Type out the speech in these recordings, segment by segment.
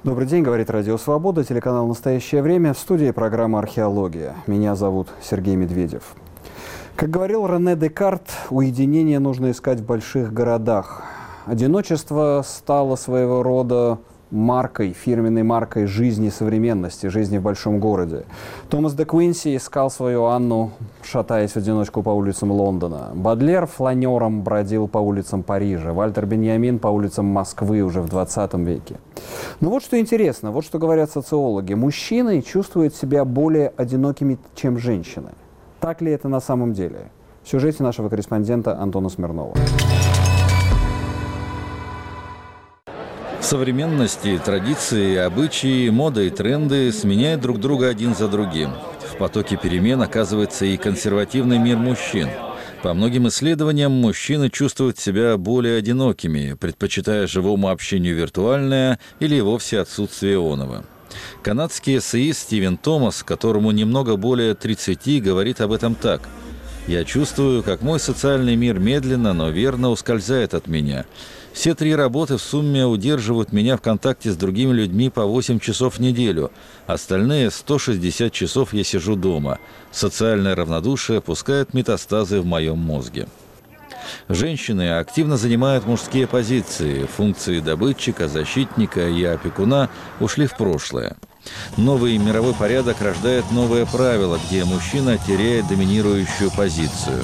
Добрый день, говорит Радио Свобода, телеканал «Настоящее время», в студии программа «Археология». Меня зовут Сергей Медведев. Как говорил Рене Декарт, уединение нужно искать в больших городах. Одиночество стало своего рода маркой, фирменной маркой жизни современности, жизни в большом городе. Томас де Квинси искал свою Анну, шатаясь в одиночку по улицам Лондона. Бодлер фланером бродил по улицам Парижа. Вальтер Беньямин по улицам Москвы уже в 20 веке. Но вот что интересно, вот что говорят социологи. Мужчины чувствуют себя более одинокими, чем женщины. Так ли это на самом деле? В сюжете нашего корреспондента Антона Смирнова. В современности традиции, обычаи, мода и тренды сменяют друг друга один за другим. В потоке перемен оказывается и консервативный мир мужчин. По многим исследованиям, мужчины чувствуют себя более одинокими, предпочитая живому общению виртуальное или вовсе отсутствие оного. Канадский эссеист Стивен Томас, которому немного более 30, говорит об этом так. «Я чувствую, как мой социальный мир медленно, но верно ускользает от меня. Все 3 работы в сумме удерживают меня в контакте с другими людьми по 8 часов в неделю. Остальные 160 часов я сижу дома. Социальное равнодушие пускает метастазы в моем мозге». Женщины активно занимают мужские позиции. Функции добытчика, защитника и опекуна ушли в прошлое. Новый мировой порядок рождает новые правила, где мужчина теряет доминирующую позицию.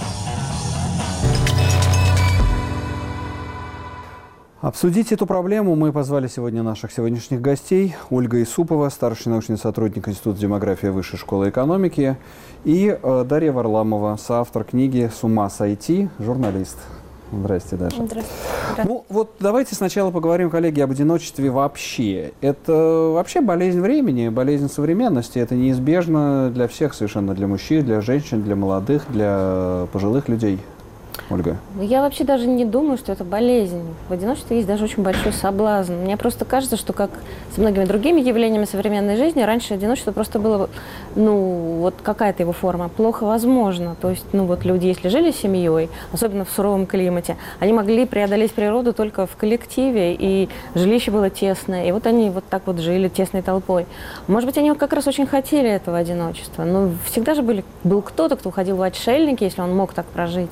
Обсудить эту проблему мы позвали сегодня наших сегодняшних гостей. Ольга Исупова, старший научный сотрудник Института демографии Высшей школы экономики, и Дарья Варламова, соавтор книги «С ума сойти», журналист. Здрасте, Даша. Здравствуйте. Ну вот давайте сначала поговорим, коллеги, об одиночестве вообще. Это вообще болезнь времени, болезнь современности. Это неизбежно для всех совершенно, для мужчин, для женщин, для молодых, для пожилых людей. Ольга? Я вообще даже не думаю, что это болезнь. В одиночестве есть даже очень большой соблазн. Мне просто кажется, что, как с многими другими явлениями современной жизни, раньше одиночество просто было, вот какая-то его форма, плохо возможно. То есть, люди, если жили семьей, особенно в суровом климате, они могли преодолеть природу только в коллективе, и жилище было тесное, и вот они вот так вот жили тесной толпой. Может быть, они как раз очень хотели этого одиночества, но всегда же был кто-то, кто уходил в отшельники, если он мог так прожить.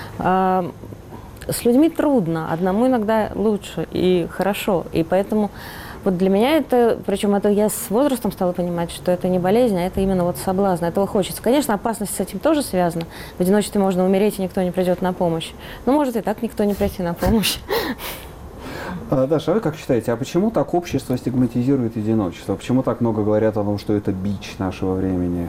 С людьми трудно, одному иногда лучше и хорошо. И поэтому вот для меня это, причем это я с возрастом стала понимать, что это не болезнь, а это именно вот соблазн, этого хочется. Конечно, опасность с этим тоже связана. В одиночестве можно умереть, и никто не придет на помощь. Но может и так никто не прийти на помощь. Даша, а вы как считаете, а почему так общество стигматизирует одиночество? Почему так много говорят о том, что это бич нашего времени?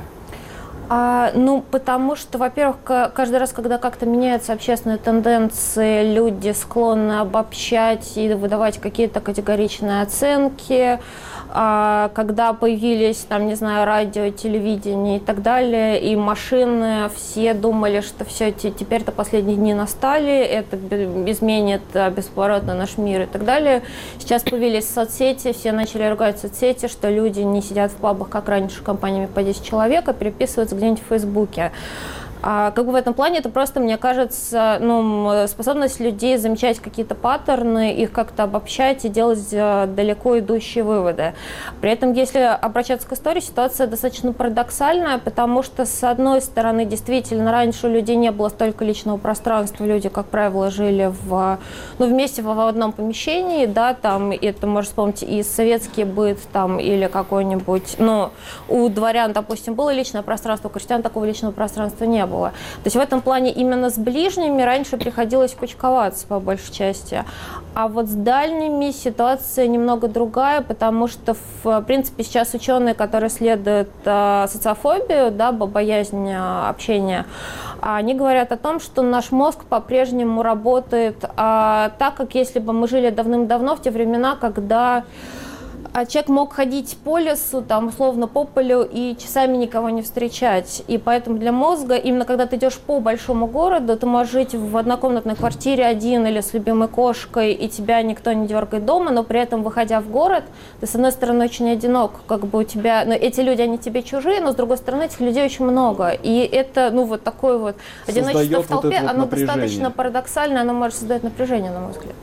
Потому что, во-первых, каждый раз, когда как-то меняются общественные тенденции, люди склонны обобщать и выдавать какие-то категоричные оценки. Когда появились, радио, телевидение и так далее, и машины, все думали, что все, теперь-то последние дни настали, это изменит бесповоротно наш мир и так далее. Сейчас появились соцсети, все начали ругать соцсети, что люди не сидят в пабах, как раньше, компаниями по 10 человек, а переписываются где-нибудь в Фейсбуке. В этом плане это просто, мне кажется, способность людей замечать какие-то паттерны, их как-то обобщать и делать далеко идущие выводы. При этом, если обращаться к истории, ситуация достаточно парадоксальная, потому что, с одной стороны, действительно, раньше у людей не было столько личного пространства, люди, как правило, жили вместе в одном помещении, это, можно вспомнить, и советский быт, или какой-нибудь, у дворян, допустим, было личное пространство, у крестьян такого личного пространства не было. То есть в этом плане именно с ближними раньше приходилось кучковаться по большей части. А вот с дальними ситуация немного другая, потому что, в принципе, сейчас ученые, которые исследуют социофобию, боязнь общения, они говорят о том, что наш мозг по-прежнему работает так, как если бы мы жили давным-давно, в те времена, когда человек мог ходить по лесу, условно по полю, и часами никого не встречать. И поэтому для мозга, именно когда ты идешь по большому городу, ты можешь жить в однокомнатной квартире один или с любимой кошкой, и тебя никто не дергает дома, но при этом, выходя в город, ты, с одной стороны, очень одинок. У тебя, эти люди, они тебе чужие, но, с другой стороны, этих людей очень много. И это, такое одиночество в толпе, оно достаточно парадоксальное, оно может создать напряжение, на мой взгляд.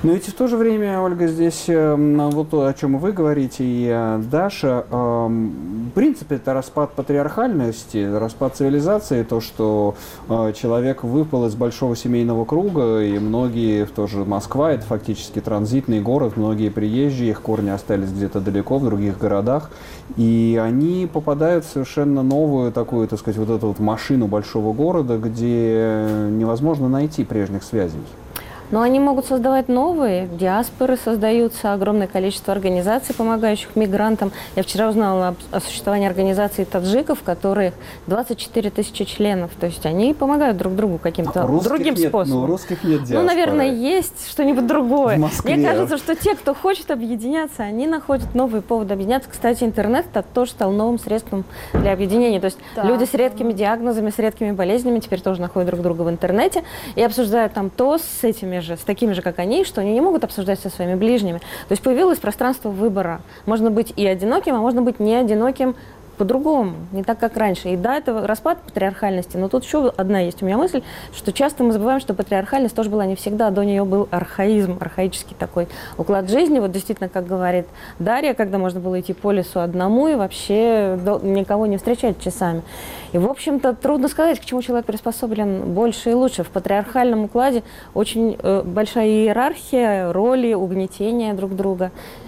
Но ведь в то же время, Ольга, здесь вот то, о чем вы говорите, и Даша, в принципе, это распад патриархальности, распад цивилизации, то, что человек выпал из большого семейного круга, и многие, тоже Москва, это фактически транзитный город, многие приезжие, их корни остались где-то далеко, в других городах, и они попадают в совершенно новую такую, так сказать, вот эту вот машину большого города, где невозможно найти прежних связей. Но они могут создавать новые, диаспоры создаются, огромное количество организаций, помогающих мигрантам. Я вчера узнала о существовании организации таджиков, которые 24 тысячи членов. То есть они помогают друг другу каким-то другим способом. Ну, русских нет диаспоры. Ну, наверное, есть что-нибудь другое. В Москве. Мне кажется, что те, кто хочет объединяться, они находят новые поводы объединяться. Кстати, интернет тоже стал новым средством для объединения. То есть люди с редкими диагнозами, с редкими болезнями теперь тоже находят друг друга в интернете и обсуждают там то с такими же, как они, что они не могут обсуждать со своими ближними. То есть появилось пространство выбора. Можно быть и одиноким, а можно быть не одиноким по-другому, не так, как раньше. И да, это распад патриархальности, но тут еще одна есть у меня мысль, что часто мы забываем, что патриархальность тоже была не всегда, до нее был архаизм, архаический такой уклад жизни. Вот действительно, как говорит Дарья, когда можно было идти по лесу одному и вообще никого не встречать часами. И, в общем-то, трудно сказать, к чему человек приспособлен больше и лучше. В патриархальном укладе очень большая иерархия, роли, угнетения друг друга.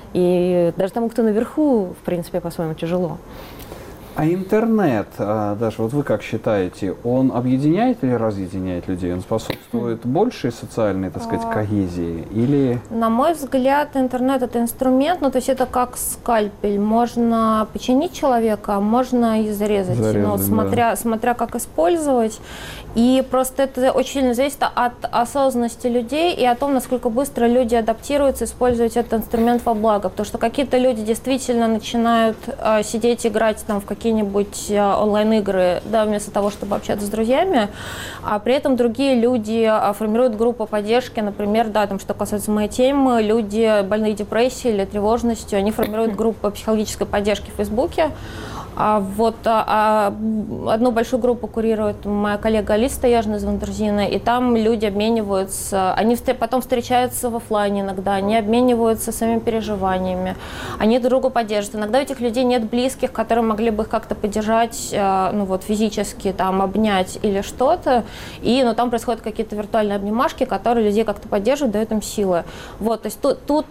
И даже тому, кто наверху, в принципе, по-своему тяжело. А интернет, Даша, вот вы как считаете, он объединяет или разъединяет людей? Он способствует большей социальной, так сказать, когезии? Или... На мой взгляд, интернет – это инструмент, ну, то есть это как скальпель. Можно починить человека, а можно и зарезать, ну, смотря как использовать. И просто это очень сильно зависит от осознанности людей и о том, насколько быстро люди адаптируются, использовать этот инструмент во благо. Потому что какие-то люди действительно начинают сидеть, играть там в какие-нибудь онлайн-игры, да, вместо того, чтобы общаться с друзьями, а при этом другие люди формируют группу поддержки, например, да, там, что касается моей темы, люди больные депрессией или тревожностью, они формируют группу психологической поддержки в Фейсбуке. Одну большую группу курирует моя коллега Алиса Стояжина из Вандерзина, и там люди обмениваются, они потом встречаются в офлайне иногда, они обмениваются своими переживаниями, они друг друга поддерживают. Иногда у этих людей нет близких, которые могли бы их как-то поддержать, ну вот физически, там, обнять или что-то, и там происходят какие-то виртуальные обнимашки, которые людей как-то поддерживают, дают им силы. Вот, то есть тут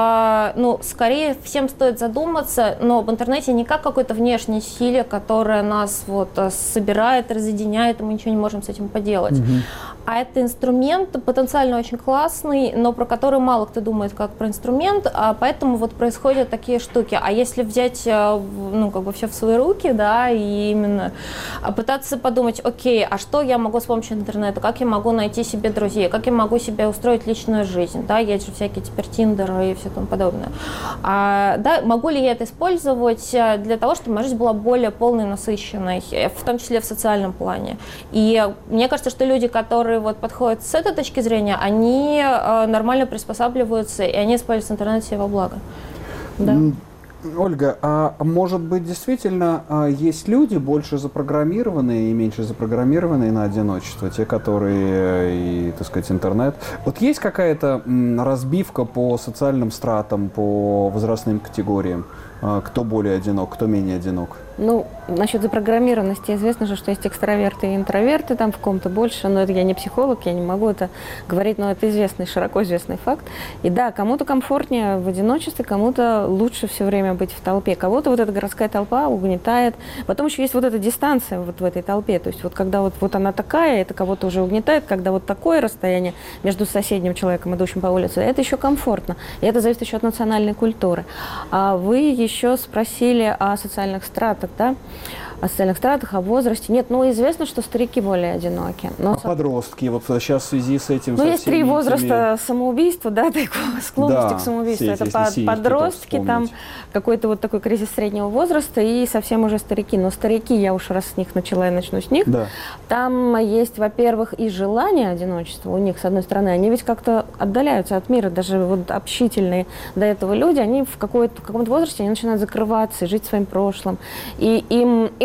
скорее всем стоит задуматься, но в интернете не как какой-то внешний силе, которая нас вот собирает, разъединяет, и мы ничего не можем с этим поделать. А это инструмент потенциально очень классный, но про который мало кто думает как про инструмент, поэтому вот происходят такие штуки. А если взять, все в свои руки, да, и именно пытаться подумать, окей, а что я могу с помощью интернета, как я могу найти себе друзей, как я могу себе устроить личную жизнь, да, есть же всякие теперь Тиндер и все тому подобное. Да, могу ли я это использовать для того, чтобы моя жизнь была более полной, насыщенной, в том числе в социальном плане. И мне кажется, что люди, которые вот подходят с этой точки зрения, они нормально приспосабливаются, и они используют интернет себе во благо. Да. Ольга, а может быть действительно есть люди больше запрограммированные и меньше запрограммированные на одиночество, те, которые, так сказать, интернет. Вот есть какая-то разбивка по социальным стратам, по возрастным категориям? Кто более одинок, кто менее одинок? Насчет запрограммированности известно же, что есть экстраверты и интроверты, там в ком-то больше, но это я не психолог, я не могу это говорить, но это известный, широко известный факт. И да, кому-то комфортнее в одиночестве, кому-то лучше все время быть в толпе, кого-то вот эта городская толпа угнетает. Потом еще есть вот эта дистанция вот в этой толпе, то есть вот когда вот она такая, это кого-то уже угнетает, когда вот такое расстояние между соседним человеком, идущим по улице, это еще комфортно, и это зависит еще от национальной культуры. А вы еще спросили о социальных стратах, да? О социальных стратах, о возрасте. Нет, известно, что старики более одиноки. Но подростки, вот сейчас в связи с этим... есть 3 возраста самоубийства, да, склонности к самоубийству. Это подростки, там какой-то вот такой кризис среднего возраста и совсем уже старики. Но старики, я уж раз с них начала и начну с них, да. Там есть, во-первых, и желание одиночества у них, с одной стороны, они ведь как-то отдаляются от мира, даже вот общительные до этого люди, они в каком-то возрасте они начинают закрываться, жить своим прошлым. И им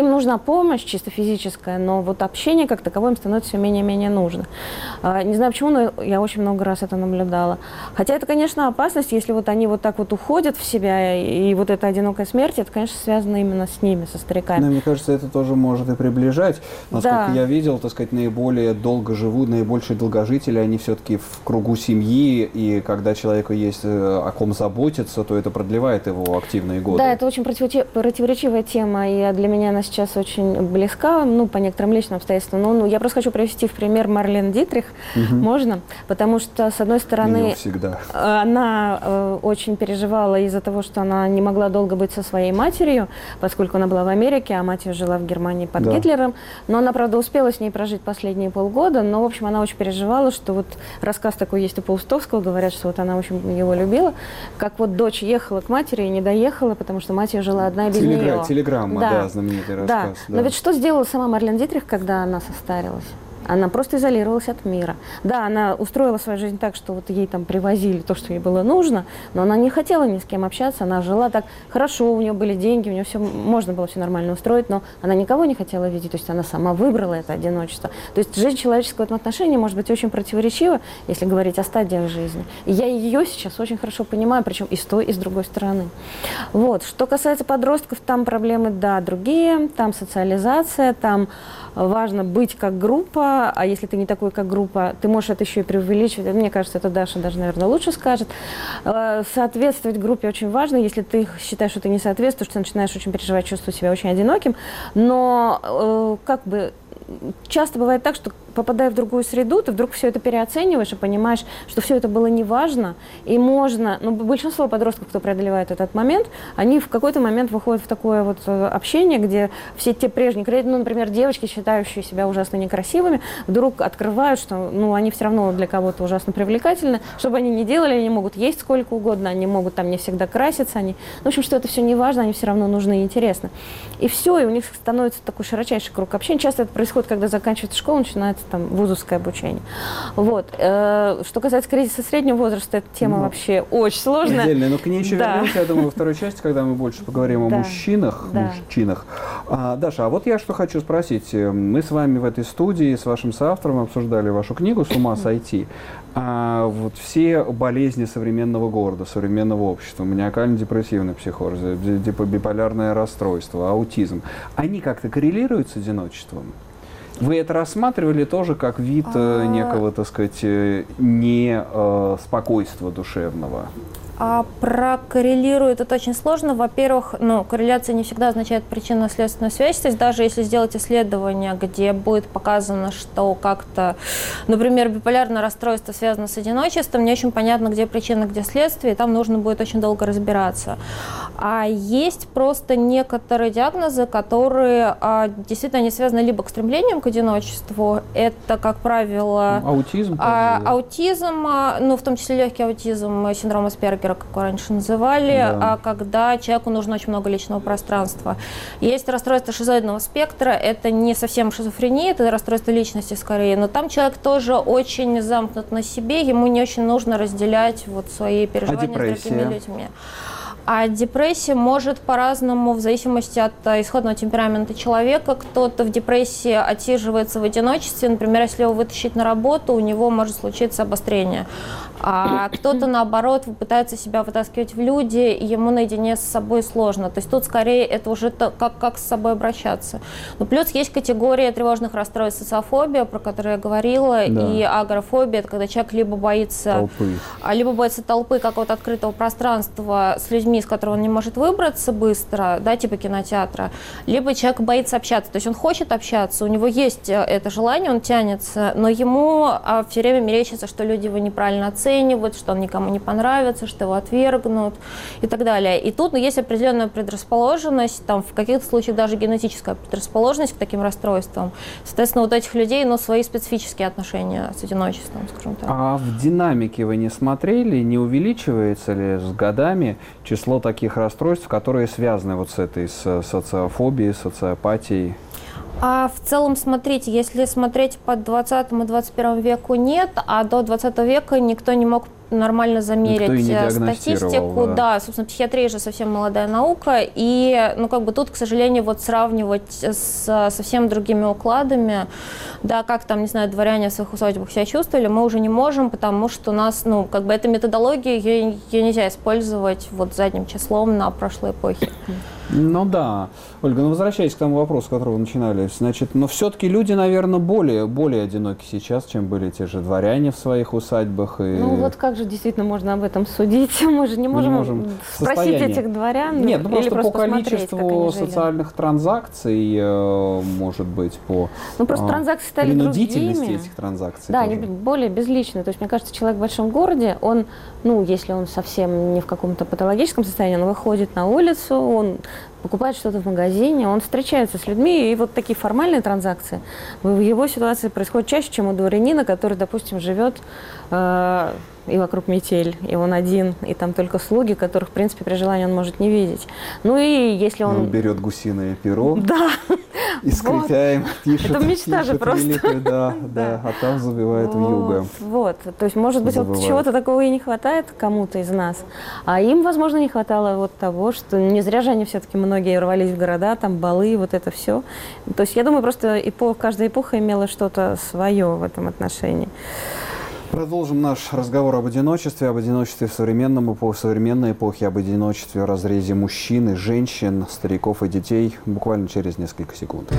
им нужна помощь чисто физическая, но вот общение как таковое им становится все менее и менее нужно. Не знаю почему, но я очень много раз это наблюдала. Хотя это, конечно, опасность, если вот они вот так вот уходят в себя, и вот эта одинокая смерть, это, конечно, связано именно с ними, со стариками. Но мне кажется, это тоже может и приближать. Насколько Да. я видел, так сказать, наиболее долго живут, наибольшие долгожители, они все-таки в кругу семьи, и когда человеку есть о ком заботиться, то это продлевает его активные годы. Да, это очень противоречивая тема, и для меня она сейчас очень близка, ну, по некоторым личным обстоятельствам. Ну, я просто хочу привести в пример Марлен Дитрих, можно? Потому что, с одной стороны, Меня всегда. она очень переживала из-за того, что она не могла долго быть со своей матерью, поскольку она была в Америке, а мать ее жила в Германии под Да. Гитлером. Но она, правда, успела с ней прожить последние полгода, но, в общем, она очень переживала, что вот рассказ такой есть у Паустовского, говорят, что вот она, в общем, его любила, как вот дочь ехала к матери и не доехала, потому что мать ее жила одна и без нее. Телеграмма, да, знаменитый рассказ. Да. Да. Но ведь что сделала сама Марлен Дитрих, когда она состарилась? Она просто изолировалась от мира. Да, она устроила свою жизнь так, что вот ей там привозили то, что ей было нужно, но она не хотела ни с кем общаться, она жила так хорошо, у нее были деньги, у нее все, можно было все нормально устроить, но она никого не хотела видеть, то есть она сама выбрала это одиночество. То есть жизнь человеческого в этом отношении может быть очень противоречива, если говорить о стадиях жизни. И я ее сейчас очень хорошо понимаю, причем и с той, и с другой стороны. Вот. Что касается подростков, там проблемы, да, другие, там социализация, там важно быть как группа, а если ты не такой, как группа, ты можешь это еще и преувеличивать. Мне кажется, это Даша даже, наверное, лучше скажет. Соответствовать группе очень важно. Если ты считаешь, что ты не соответствуешь, ты начинаешь очень переживать, чувствовать себя очень одиноким. Но как бы часто бывает так, что попадая в другую среду, ты вдруг все это переоцениваешь и понимаешь, что все это было неважно, и можно, ну, большинство подростков, кто преодолевает этот момент, они в какой-то момент выходят в такое вот общение, где все те прежние, ну, например, девочки, считающие себя ужасно некрасивыми, вдруг открывают, что, ну, они все равно для кого-то ужасно привлекательны, что бы они ни делали, они могут есть сколько угодно, они могут там не всегда краситься, они, в общем, что это все не важно, они все равно нужны и интересны. И все, и у них становится такой широчайший круг общения. Часто это происходит, когда заканчивается школа, начинается там вузовское обучение. Вот. Что касается кризиса среднего возраста, эта тема вообще очень сложная. Отдельная, но к ней еще Да. вернемся, я думаю, во второй части, когда мы больше поговорим о Да. мужчинах. Да. Даша, а вот я что хочу спросить. Мы с вами в этой студии с вашим соавтором обсуждали вашу книгу «С ума сойти». Вот все болезни современного города, современного общества, маниакально-депрессивный психоз, биполярное расстройство, аутизм, они как-то коррелируют с одиночеством? Вы это рассматривали тоже как вид некого, так сказать, неспокойства душевного? Прокоррелирует это очень сложно. Во-первых, корреляция не всегда означает причинно-следственную связь. То есть даже если сделать исследование, где будет показано, что как-то, например, биполярное расстройство связано с одиночеством, не очень понятно, где причина, где следствие, и там нужно будет очень долго разбираться. А есть просто некоторые диагнозы, которые действительно не связаны либо к стремлением к одиночеству, это, как правило, Аутизм? аутизм, в том числе легкий аутизм, синдром Аспергера, как его раньше называли, Да. когда человеку нужно очень много личного пространства. Есть расстройство шизоидного спектра, это не совсем шизофрения, это расстройство личности скорее, но там человек тоже очень замкнут на себе, ему не очень нужно разделять вот свои переживания с другими людьми. А депрессия может по-разному, в зависимости от исходного темперамента человека. Кто-то в депрессии отсиживается в одиночестве, например, если его вытащить на работу, у него может случиться обострение. А кто-то, наоборот, пытается себя вытаскивать в люди, и ему наедине с собой сложно. То есть тут скорее это уже как с собой обращаться. Но плюс есть категория тревожных расстройств, социофобия, про которую я говорила, и агорафобия, это когда человек либо боится толпы, какого-то открытого пространства с людьми, из которого он не может выбраться быстро, да, типа кинотеатра, либо человек боится общаться. То есть он хочет общаться, у него есть это желание, он тянется, но ему все время мерещится, что люди его неправильно оценивают, что он никому не понравится, что его отвергнут и так далее. И тут есть определенная предрасположенность, там, в каких-то случаях даже генетическая предрасположенность к таким расстройствам. Соответственно, вот у этих людей свои специфические отношения с одиночеством, скажем так. А в динамике вы не смотрели, не увеличивается ли с годами число таких расстройств, которые связаны вот с этой социофобией, социопатией? А в целом, смотрите, если смотреть по 20 и 21 веку, нет, а до 20 века никто не мог нормально замерить статистику. Да. Да, собственно, психиатрия же совсем молодая наука, и, ну, как бы тут, к сожалению, вот сравнивать со всеми другими укладами, да, как там, не знаю, дворяне в своих усадьбах себя чувствовали, мы уже не можем, потому что у нас, ну, как бы эта методология, ее нельзя использовать вот задним числом на прошлой эпохе. Ну да. Ольга, ну возвращаясь к тому вопросу, с которого вы начинали, значит, но все-таки люди, наверное, более одиноки сейчас, чем были те же дворяне в своих усадьбах. И... Ну вот как же действительно можно об этом судить? Мы же не можем спросить этих дворян. Нет, ну или просто по посмотреть, количеству социальных транзакций, может быть, по транзакции стали принудительности другими. этих транзакций. Да, тоже. они более безличные. То есть, мне кажется, человек в большом городе, он, ну, если он совсем не в каком-то патологическом состоянии, он выходит на улицу, он покупает что-то в магазине, он встречается с людьми, и вот такие формальные транзакции в его ситуации происходят чаще, чем у дворянина, который, допустим, живет и вокруг метель, и он один, и там только слуги, которых, в принципе, при желании он может не видеть. Ну и если он... Он берет гусиное перо, да. и скрипя им, пишет, это мечта же просто. великую, да, а там забивает вьюга. Вот, то есть, может быть, вот чего-то такого и не хватает кому-то из нас, а им, возможно, не хватало вот того, что не зря же они все-таки многие рвались в города, там балы, вот это все. То есть, я думаю, просто каждая эпоха имела что-то свое в этом отношении. Продолжим наш разговор об одиночестве в современной эпохе, об одиночестве в разрезе мужчин и женщин, стариков и детей буквально через несколько секунд.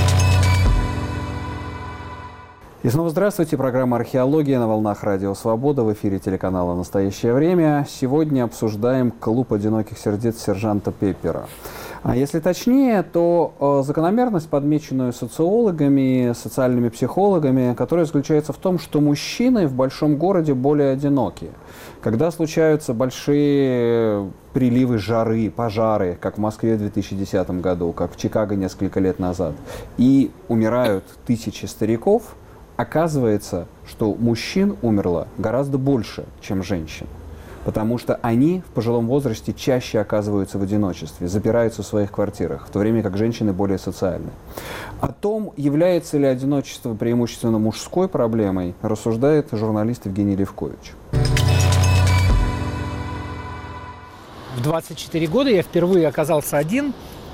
И снова здравствуйте. Программа «Археология» на волнах Радио Свобода. В эфире телеканала «Настоящее время». Сегодня обсуждаем клуб одиноких сердец сержанта Пеппера. А если точнее, то закономерность, подмеченную социологами, социальными психологами, которая заключается в том, что мужчины в большом городе более одиноки. Когда случаются большие приливы жары, пожары, как в Москве в 2010 году, как в Чикаго несколько лет назад, и умирают тысячи стариков, оказывается, что мужчин умерло гораздо больше, чем женщин. Потому что они в пожилом возрасте чаще оказываются в одиночестве, запираются в своих квартирах, в то время как женщины более социальны. О том, является ли одиночество преимущественно мужской проблемой, рассуждает журналист Евгений Левкович. В 24 года я впервые оказался один.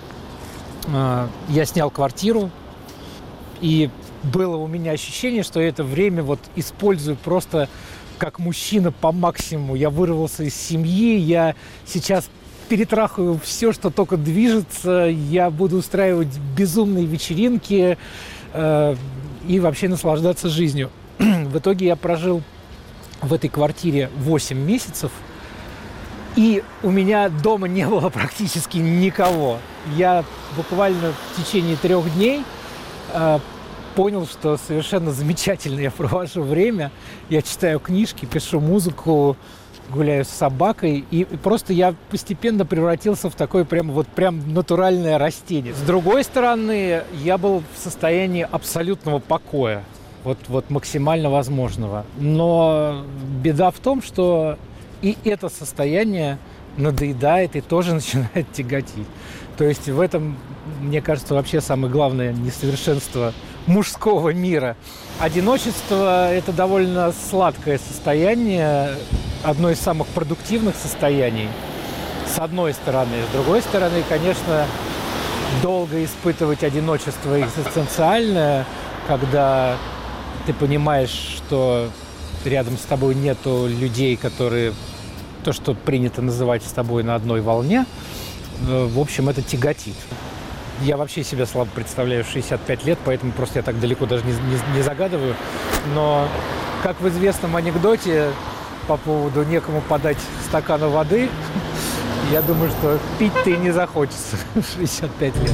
Я снял квартиру, и было у меня ощущение, что это время вот использую просто как мужчина по максимуму. Я вырвался из семьи, я сейчас перетрахаю все, что только движется, я буду устраивать безумные вечеринки и вообще наслаждаться жизнью. В итоге я прожил в этой квартире 8 месяцев, и у меня дома не было практически никого. Я буквально в течение 3 дней понял, что совершенно замечательно я провожу время. Я читаю книжки, пишу музыку, гуляю с собакой. И просто я постепенно превратился в такое прям натуральное растение. С другой стороны, я был в состоянии абсолютного покоя. Вот максимально возможного. Но беда в том, что и это состояние надоедает и тоже начинает тяготить. То есть в этом, мне кажется, вообще самое главное несовершенство мужского мира. Одиночество – это довольно сладкое состояние, одно из самых продуктивных состояний, с одной стороны. С другой стороны, конечно, долго испытывать одиночество экзистенциальное, когда ты понимаешь, что рядом с тобой нету людей, которые то, что принято называть с тобой на одной волне, в общем, это тяготит. Я вообще себя слабо представляю в 65 лет, поэтому просто я так далеко даже не загадываю. Но, как в известном анекдоте по поводу некому подать стакана воды, я думаю, что пить-то и не захочется в 65 лет.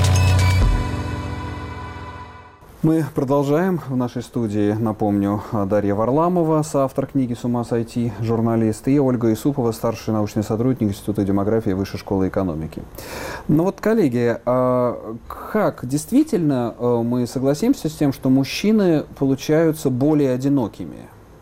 Мы продолжаем. В нашей студии, напомню, Дарья Варламова, соавтор книги «С ума сойти», журналист, и Ольга Исупова, старший научный сотрудник Института демографии Высшей школы экономики. Ну вот, коллеги, как действительно мы согласимся с тем, что мужчины получаются более одинокими?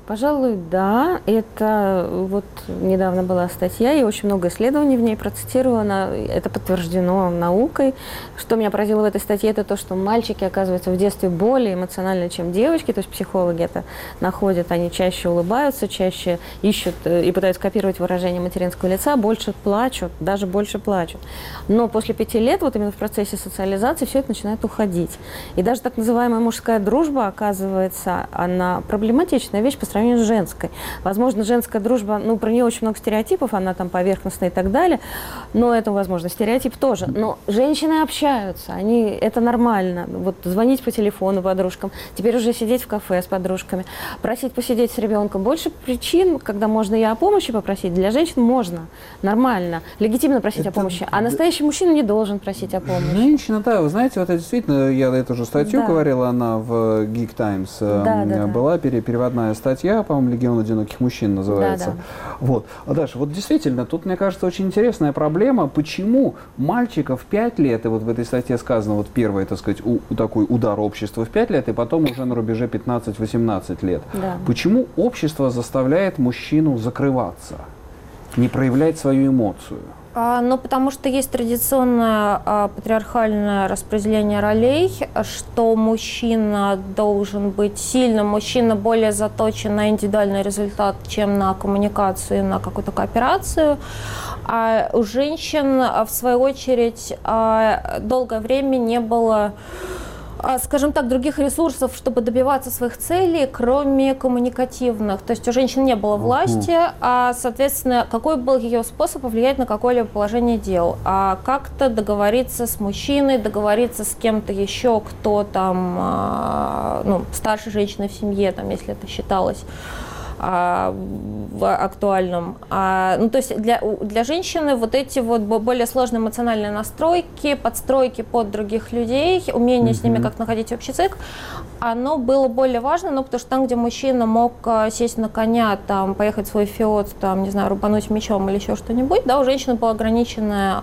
Пожалуй, да. Это вот недавно была статья, и очень много исследований в ней процитировано. Это подтверждено наукой. Что меня поразило в этой статье, это то, что мальчики, оказывается, в детстве более эмоциональны, чем девочки. То есть психологи это находят, они чаще улыбаются, чаще ищут и пытаются копировать выражение материнского лица, больше плачут, даже больше плачут. Но после 5 лет, вот именно в процессе социализации, все это начинает уходить. И даже так называемая мужская дружба, оказывается, она проблематичная вещь по сравнению с женской. Возможно, женская дружба, ну, про нее очень много стереотипов, она там поверхностная и так далее, но это, возможно, стереотип тоже. Но женщины общаются, это нормально. Вот звонить по телефону подружкам, теперь уже сидеть в кафе с подружками, просить посидеть с ребенком. Больше причин, когда можно и о помощи попросить, для женщин можно, нормально, легитимно просить о помощи. А настоящий мужчина не должен просить о помощи. Женщина, да, вы знаете, вот это действительно, я эту же статью говорила, она в Geek Times была, переводная статья, по-моему, «Легион одиноких мужчин» называется. Вот. А дальше, вот действительно, тут, мне кажется, очень интересная проблема, почему мальчиков в 5 лет, и вот в этой статье сказано, вот первый, так сказать, такой удар общества в 5 лет, и потом уже на рубеже 15-18 лет. Да. Почему общество заставляет мужчину закрываться, не проявлять свою эмоцию? Ну, потому что есть традиционное патриархальное распределение ролей, что мужчина должен быть сильным, мужчина более заточен на индивидуальный результат, чем на коммуникацию, на какую-то кооперацию. А у женщин, в свою очередь, долгое время не было, скажем так, других ресурсов, чтобы добиваться своих целей, кроме коммуникативных. То есть у женщин не было власти, а, соответственно, какой был ее способ повлиять на какое-либо положение дел? Как-то договориться с мужчиной, договориться с кем-то еще, кто там, старше женщины в семье, там, если это считалось актуальным. То есть для женщины вот эти вот более сложные эмоциональные настройки, подстройки под других людей, умение с ними как находить общий язык, оно было более важно, потому что там, где мужчина мог сесть на коня, там, поехать в свой феод, там, не знаю, рубануть мечом или еще что-нибудь, да, у женщины была ограниченная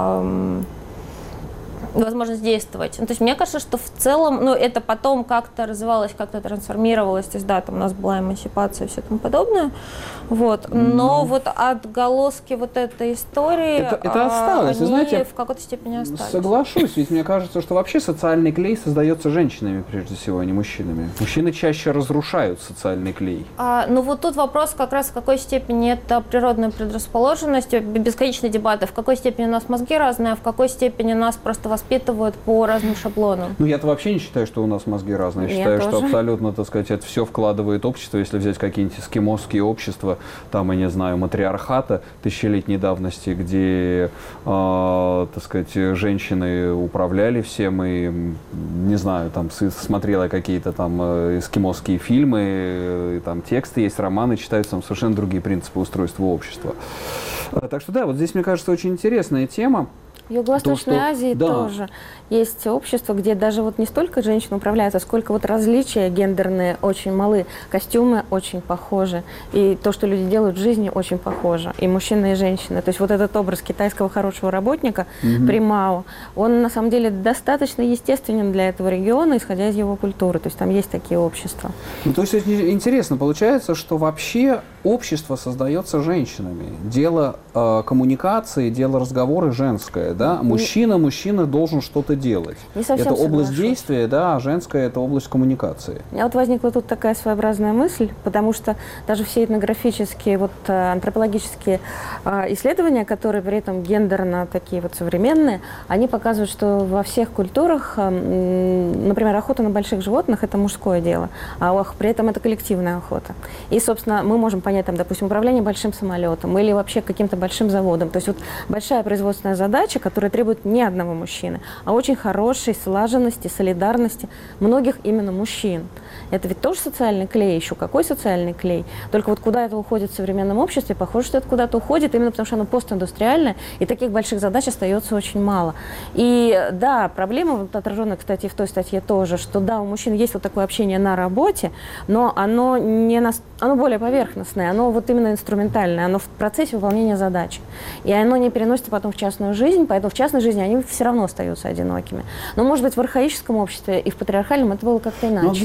возможность действовать. То есть мне кажется, что в целом, это потом как-то развивалось, как-то трансформировалось, то есть да, там у нас была эмансипация и все тому подобное, вот. Но вот отголоски вот этой истории, это осталось, они, знаете, в какой-то степени остались. Соглашусь, ведь мне кажется, что вообще социальный клей создается женщинами прежде всего, а не мужчинами. Мужчины чаще разрушают социальный клей. Вот тут вопрос как раз, в какой степени это природная предрасположенность, бесконечные дебаты, в какой степени у нас мозги разные, а в какой степени нас просто воспитывают по разным шаблонам. Я-то вообще не считаю, что у нас мозги разные. Я считаю, что абсолютно, так сказать, это все вкладывает общество. Если взять какие-нибудь эскимосские общества, там, я не знаю, матриархата тысячелетней давности, где, так сказать, женщины управляли всем, и, не знаю, там, смотрела какие-то там эскимосские фильмы, и, там тексты есть, романы читаются, там совершенно другие принципы устройства общества. Так что да, вот здесь, мне кажется, очень интересная тема. В Юго-Восточной Азии тоже есть общество, где даже вот не столько женщины управляют, а сколько вот различия гендерные очень малы, костюмы очень похожи, и то, что люди делают в жизни, очень похоже, и мужчины, и женщины. То есть вот этот образ китайского хорошего работника при Мао, он на самом деле достаточно естественен для этого региона, исходя из его культуры. То есть там есть такие общества. То есть это интересно, получается, что вообще общество создается женщинами. Дело коммуникации, дело разговора женское. Да? Мужчина должен что-то делать. Это область действия, да, а женская – это область коммуникации. У меня вот возникла тут такая своеобразная мысль, потому что даже все этнографические, антропологические исследования, которые при этом гендерно такие вот современные, они показывают, что во всех культурах, например, охота на больших животных – это мужское дело, а при этом это коллективная охота. И, собственно, мы можем понять, там, допустим, управление большим самолетом или вообще каким-то большим заводом. То есть вот большая производственная задача, которая требует не одного мужчины, а очень хорошей слаженности, солидарности многих именно мужчин. Это ведь тоже социальный клей еще. Какой социальный клей? Только вот куда это уходит в современном обществе, похоже, что это куда-то уходит, именно потому что оно постиндустриальное, и таких больших задач остается очень мало. И да, проблема, вот отраженная, кстати, в той статье тоже, что да, у мужчин есть вот такое общение на работе, но оно более поверхностное, оно вот именно инструментальное, оно в процессе выполнения задач. И оно не переносится потом в частную жизнь, поэтому в частной жизни они все равно остаются одинокими. Но, может быть, в архаическом обществе и в патриархальном это было как-то иначе. Действительно,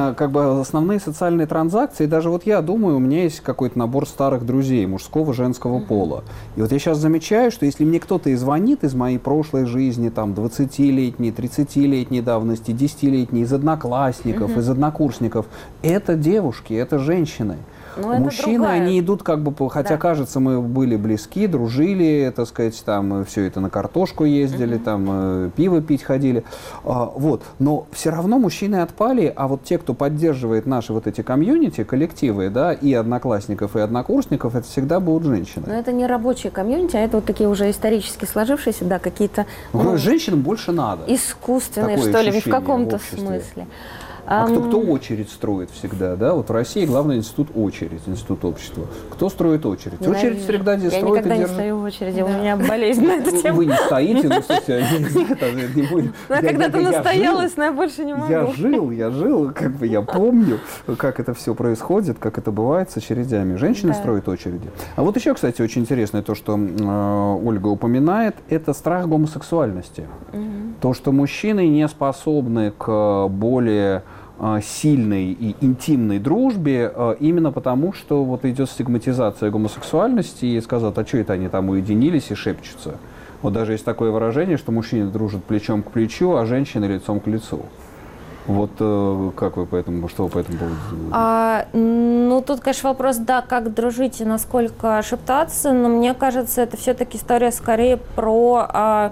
как бы основные социальные транзакции, даже вот я думаю, у меня есть какой-то набор старых друзей мужского, женского пола. И вот я сейчас замечаю, что если мне кто-то и звонит из моей прошлой жизни, там, 20-летней, 30-летней давности, 10-летней, из одноклассников, из однокурсников, это девушки, это женщины. Мужчины, они идут как бы, хотя кажется, мы были близки, дружили, так сказать, там, все это на картошку ездили, там, пиво пить ходили, вот. Но все равно мужчины отпали, а вот те, кто поддерживает наши вот эти комьюнити, коллективы, да, и одноклассников, и однокурсников, это всегда будут женщины. Но это не рабочие комьюнити, а это вот такие уже исторически сложившиеся, да, какие-то... женщинам больше надо. Искусственные, что ли, в каком-то смысле. А кто очередь строит всегда, да? Вот в России главный институт очередь, институт общества. Кто строит очередь? Очередь всегда здесь строит и держит. Я никогда не стою в очереди, у меня болезнь на эту тему. Вы не стоите, но слушайте, не будет. Я когда-то настоялась, но я больше не могу. Я жил, как бы я помню, как это все происходит, как это бывает с очередями. Женщины строят очереди. А вот еще, кстати, очень интересное то, что Ольга упоминает, это страх гомосексуальности. То, что мужчины не способны к более сильной и интимной дружбе именно потому, что вот идет стигматизация гомосексуальности, и сказать, а что это они там уединились и шепчутся. Вот даже есть такое выражение, что мужчины дружат плечом к плечу, а женщины лицом к лицу. Вот как вы по этому, что вы по этому поводу? Ну, тут, конечно, вопрос, да, как дружить и насколько шептаться, но мне кажется, это все-таки история скорее про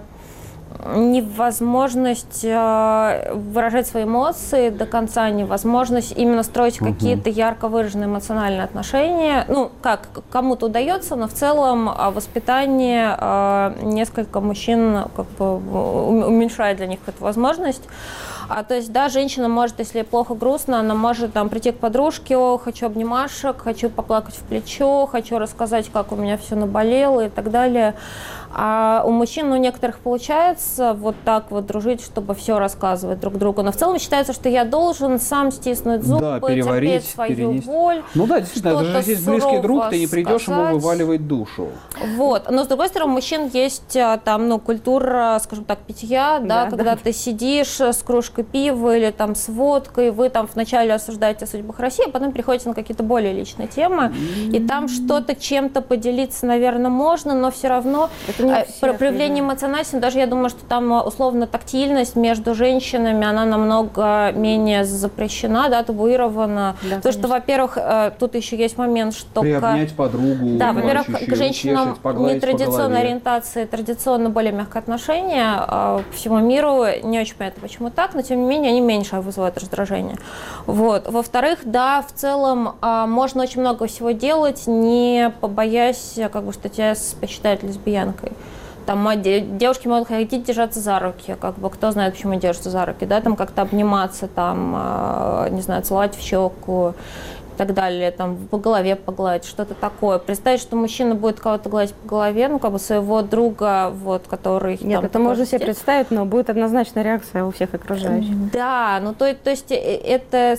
невозможность выражать свои эмоции до конца, невозможность именно строить какие-то ярко выраженные эмоциональные отношения. Ну, как кому-то удается, но в целом воспитание несколько мужчин как бы уменьшает для них эту возможность. То есть, да, женщина может, если плохо, грустно, она может там прийти к подружке, хочу обнимашек, хочу поплакать в плечо, хочу рассказать, как у меня все наболело и так далее. А у мужчин, у некоторых получается вот так вот дружить, чтобы все рассказывать друг другу. Но в целом считается, что я должен сам стиснуть зубы, терпеть свою боль. Ну да, действительно, даже если есть близкий друг, ты не придешь ему вываливать душу. Вот. Но с другой стороны, у мужчин есть там, ну, культура, скажем так, питья, да, когда ты сидишь с кружкой пива или там с водкой, вы там вначале осуждаете о судьбах России, а потом переходите на какие-то более личные темы. И там что-то чем-то поделиться, наверное, можно, но все равно проявление эмоциональности, даже я думаю, что там условно тактильность между женщинами, она намного менее запрещена, да, табуирована. Да, потому что, во-первых, тут еще есть момент, что... Приобнять подругу, да, во-первых, к женщинам нетрадиционной ориентации, традиционно более мягкое отношение по всему миру. Не очень понятно, почему так, но тем не менее они меньше вызывают раздражение. Вот. Во-вторых, да, в целом можно очень много всего делать, не побоясь, как бы, что тебя посчитают лесбиянкой. Там девушки могут хотеть держаться за руки, как бы, кто знает, почему держатся за руки, да, там как-то обниматься, там, не знаю, целовать в щеку и так далее, там, по голове погладить, что-то такое. Представить, что мужчина будет кого-то гладить по голове, ну, как бы своего друга, вот, который... Нет, там, это можно себе представить, но будет однозначная реакция у всех окружающих. Да, ну, то есть это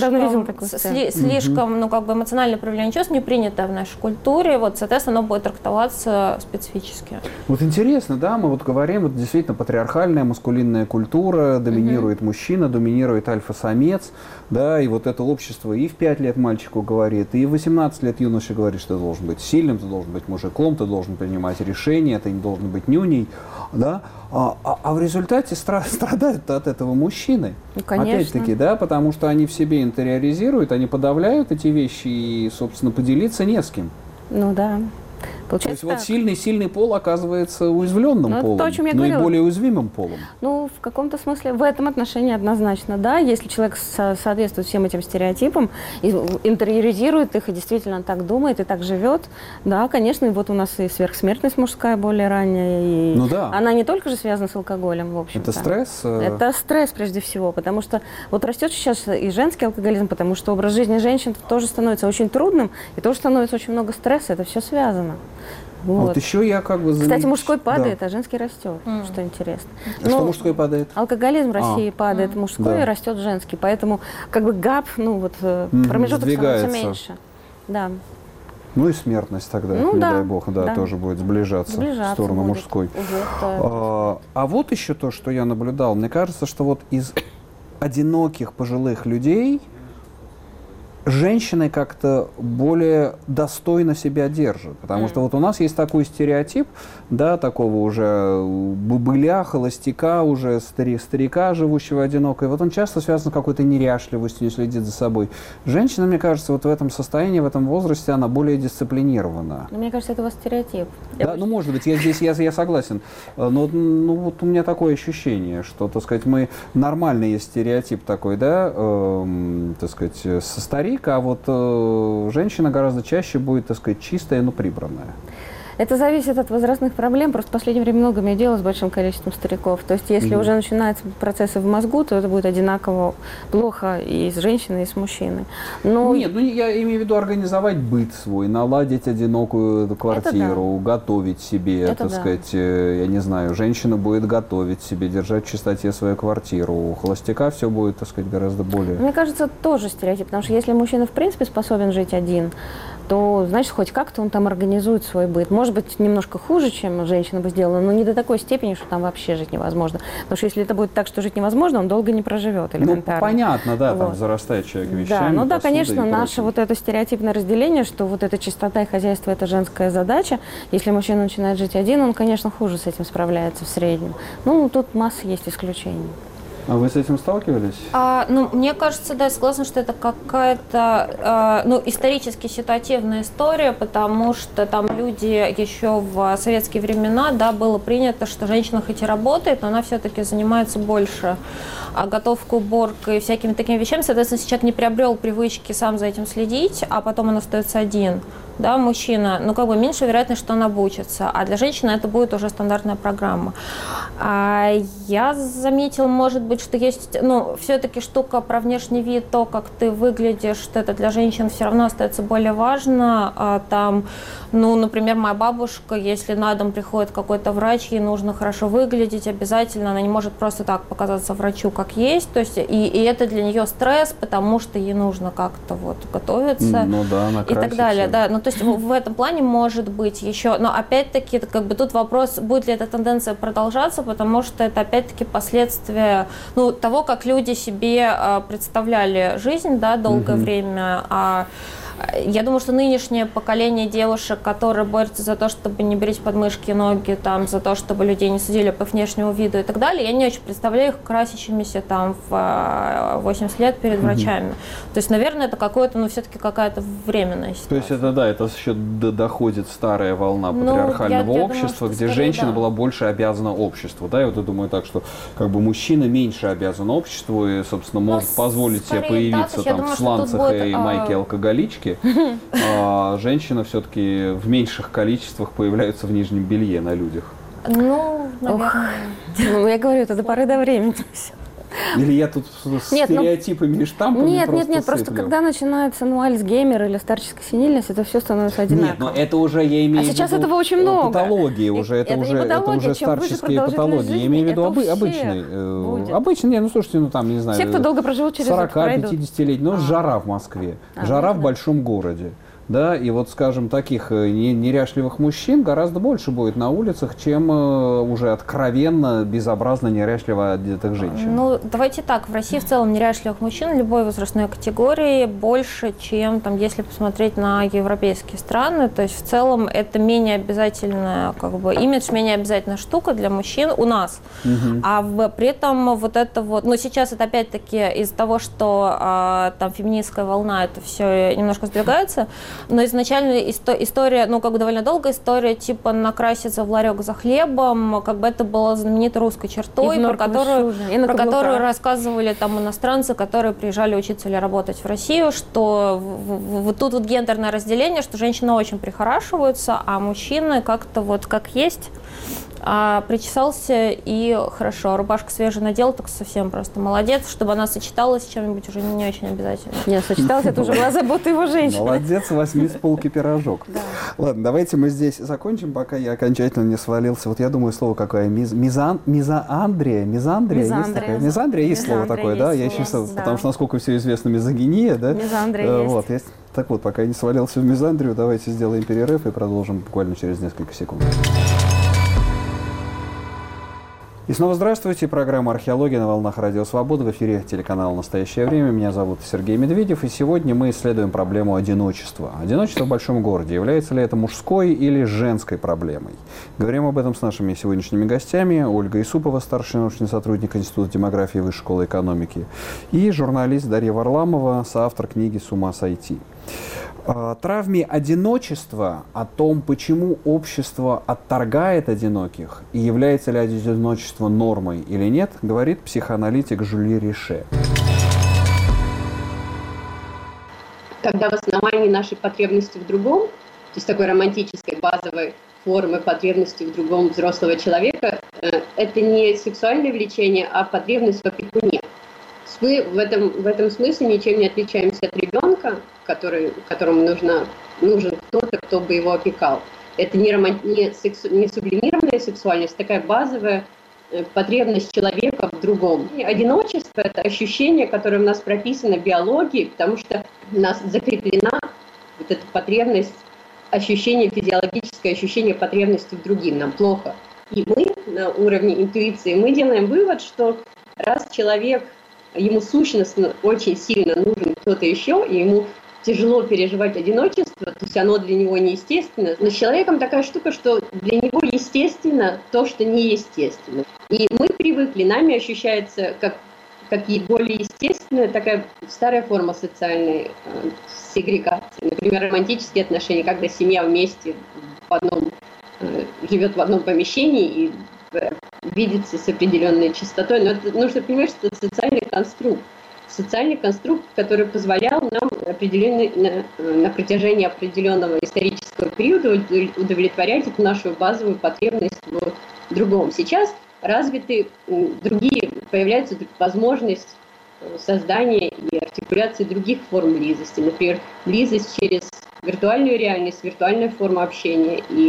слишком, ну, как бы эмоциональное проявление чувств не принято в нашей культуре, вот, соответственно, оно будет трактоваться специфически. Вот интересно, да, мы вот говорим, вот действительно патриархальная маскулинная культура, доминирует мужчина, доминирует альфа-самец, да, и вот это общество и в 5 лет мальчику говорит, и в 18 лет юноше говорит, что ты должен быть сильным, ты должен быть мужиком, ты должен принимать решения, ты не должен быть нюней, да, а в результате страдают от этого мужчины. Ну, конечно. Опять-таки, да, потому что они в себе интериоризируют, они подавляют эти вещи и, собственно, поделиться не с кем. Ну да. Получается, то есть вот сильный пол оказывается уязвленным полом, то, о чем я но говорила. И более уязвимым полом. Ну, в каком-то смысле в этом отношении однозначно, да. Если человек соответствует всем этим стереотипам, и интериоризирует их, и действительно так думает, и так живет, да, конечно, и вот у нас и сверхсмертность мужская более ранняя, и ну, да. Она не только же связана с алкоголем, в общем-то. Это стресс? Это стресс прежде всего, потому что вот растет сейчас и женский алкоголизм, потому что образ жизни женщин тоже становится очень трудным, и тоже становится очень много стресса, это все связано. Вот еще я как бы Кстати, мужской падает, а женский растет, что интересно. Что мужской падает? Алкоголизм в России падает, мужской, и растет женский, поэтому как бы гап, ну вот промежуток становится меньше. Да. Ну и смертность тогда, не дай бог, тоже будет сближаться в сторону будет. Мужской. А вот еще то, что я наблюдал, мне кажется, что вот из одиноких пожилых людей женщины как-то более достойно себя держат. Потому что вот у нас есть такой стереотип, да, такого уже бобыля, холостяка, уже старика, живущего одиноко. И вот он часто связан с какой-то неряшливостью, не следит за собой. Женщина, мне кажется, вот в этом состоянии, в этом возрасте, она более дисциплинирована. Мне кажется, это у вас стереотип. Да, ну, может быть, я согласен. Но ну, вот у меня такое ощущение, что, так сказать, мы нормальный есть стереотип такой, да, так сказать, со старик, а вот женщина гораздо чаще будет, так сказать, чистая, но прибранная. Это зависит от возрастных проблем. Просто в последнее время много имею дело с большим количеством стариков. То есть если уже начинаются процессы в мозгу, то это будет одинаково плохо и с женщиной, и с мужчиной. Но... Нет, ну я имею в виду организовать быт свой, наладить одинокую квартиру, готовить себе, это сказать, я не знаю, женщина будет готовить себе, держать в чистоте свою квартиру. У холостяка все будет, так сказать, гораздо более... Мне кажется, тоже стереотип, потому что если мужчина в принципе способен жить один, то, значит, хоть как-то он там организует свой быт. Может быть, немножко хуже, чем женщина бы сделала, но не до такой степени, что там вообще жить невозможно. Потому что если это будет так, что жить невозможно, он долго не проживет элементарно. Ну, понятно, да, вот. Там зарастает человек вещами, да, ну да, конечно, наше прочим. вот это стереотипное разделение, что вот эта чистота и хозяйство – это женская задача. Если мужчина начинает жить один, он, конечно, хуже с этим справляется в среднем. Ну, тут масса есть исключений. А вы с этим сталкивались? Ну, мне кажется, да, я согласна, что это какая-то исторически ситуативная история, потому что там люди еще в советские времена, да, было принято, что женщина хоть и работает, но она все-таки занимается больше готовкой, уборкой, всякими такими вещами. Соответственно, если человек не приобрел привычки сам за этим следить, а потом он остается один, да, мужчина, ну, как бы меньше вероятность, что он обучится. А для женщины это будет уже стандартная программа. Я заметила, может быть, что есть, ну, все-таки штука про внешний вид, то, как ты выглядишь, что это для женщин все равно остается более важно. Там, ну, например, моя бабушка, если на дом приходит какой-то врач, ей нужно хорошо выглядеть обязательно, она не может просто так показаться врачу, как есть, то есть, и это для нее стресс, потому что ей нужно как-то вот готовиться, ну, да, и так далее, да, ну, то есть в этом плане может быть еще, но опять-таки, как бы тут вопрос, будет ли эта тенденция продолжаться, потому что это опять-таки последствия, ну, того, как люди себе представляли жизнь, да, долгое время. Я думаю, что нынешнее поколение девушек, которые борются за то, чтобы не брить подмышки, ноги, там, за то, чтобы людей не судили по внешнему виду и так далее, я не очень представляю их красящимися там в 80 лет перед врачами. То есть, наверное, это какое-то, ну, все-таки какая-то временная ситуация. То есть это, да, это еще доходит старая волна патриархального общества, думаю, где женщина была больше обязана обществу, да, и вот я думаю так, что как бы мужчина меньше обязан обществу и, собственно, может позволить себе появиться там в сланцах и майке алкоголички, а женщина все-таки в меньших количествах появляется в нижнем белье на людях. Ну, наверное. Ну, я говорю, это до поры до времени. Или я тут с стереотипами и штампами Нет, просто когда начинается, ну, Альцгеймер или старческая сенильность, это все становится одинаково. Нет, но это уже, я имею в виду... сейчас этого очень много. Патологии уже, это уже старческие патологии. Я имею в виду обычные. Обычные, нет, ну, слушайте, ну, там, не знаю... Все, кто долго проживут, через это пройдут. 40-50-летний, ну, жара в Москве, жара в большом городе. Да, и вот, скажем, таких неряшливых мужчин гораздо больше будет на улицах, чем уже откровенно, безобразно неряшливо одетых женщин. Ну, давайте так, в России в целом неряшливых мужчин любой возрастной категории больше, чем, там, если посмотреть на европейские страны, то есть в целом это менее обязательная, как бы, имидж, менее обязательная штука для мужчин у нас. При этом вот это вот, ну, сейчас это опять-таки из-за того, что там феминистская волна, это все немножко сдвигается. Но изначально история, ну, как бы довольно долгая история, типа накраситься в ларек за хлебом, как бы это было знаменитой русской чертой, про которую рассказывали там иностранцы, которые приезжали учиться или работать в Россию, что вот тут вот гендерное разделение, что женщины очень прихорашиваются, а мужчины как-то вот как есть. Причесался и хорошо. Рубашку свежую надел, так совсем просто молодец. Чтобы она сочеталась с чем-нибудь, уже не очень обязательно. Нет, сочеталась, это уже была забота его женщины. Молодец, возьми с полки пирожок. Ладно, давайте мы здесь закончим, пока я окончательно не свалился. Вот я думаю, слово какое? Мизандрия? Мизандрия есть слово такое, да? Я сейчас, потому что, насколько все известно, мизогиния, да? Мизандрия есть. Так вот, пока я не свалился в мизандрию, давайте сделаем перерыв и продолжим буквально через несколько секунд. И снова здравствуйте. Программа «Археология» на волнах Радио Свобода. В эфире телеканал «Настоящее время». Меня зовут Сергей Медведев. И сегодня мы исследуем проблему одиночества. Одиночество в большом городе. Является ли это мужской или женской проблемой? Говорим об этом с нашими сегодняшними гостями. Ольга Исупова, старший научный сотрудник Института демографии Высшей школы экономики. И журналист Дарья Варламова, соавтор книги «С ума сойти». О травме одиночества, о том, почему общество отторгает одиноких и является ли одиночество нормой или нет, говорит психоаналитик Жюли Рише. Когда в основании нашей потребности в другом, то есть такой романтической базовой формы потребности в другом взрослого человека, это не сексуальное влечение, а потребность в опекуне. Мы в этом смысле ничем не отличаемся от ребенка, которому нужен кто-то, кто бы его опекал. Это не сублимированная сексуальность, такая базовая потребность человека в другом. И одиночество – это ощущение, которое у нас прописано в биологии, потому что у нас закреплена вот эта потребность, физиологическое ощущение потребности в другим. Нам плохо. И мы на уровне интуиции делаем вывод, что раз ему сущностно очень сильно нужен кто-то еще, и ему тяжело переживать одиночество, то есть оно для него неестественно. Но с человеком такая штука, что для него естественно то, что неестественно. И мы привыкли, нами ощущается как и более естественная такая старая форма социальной сегрегации. Например, романтические отношения, когда семья вместе живет в одном помещении и видится с определенной частотой. Но нужно понимать, что это социальный конструкт, который позволял нам на протяжении определенного исторического периода удовлетворять эту нашу базовую потребность в другом. Сейчас появляется возможность создания и артикуляции других форм близости. Например, близость через виртуальную реальность, виртуальную форму общения и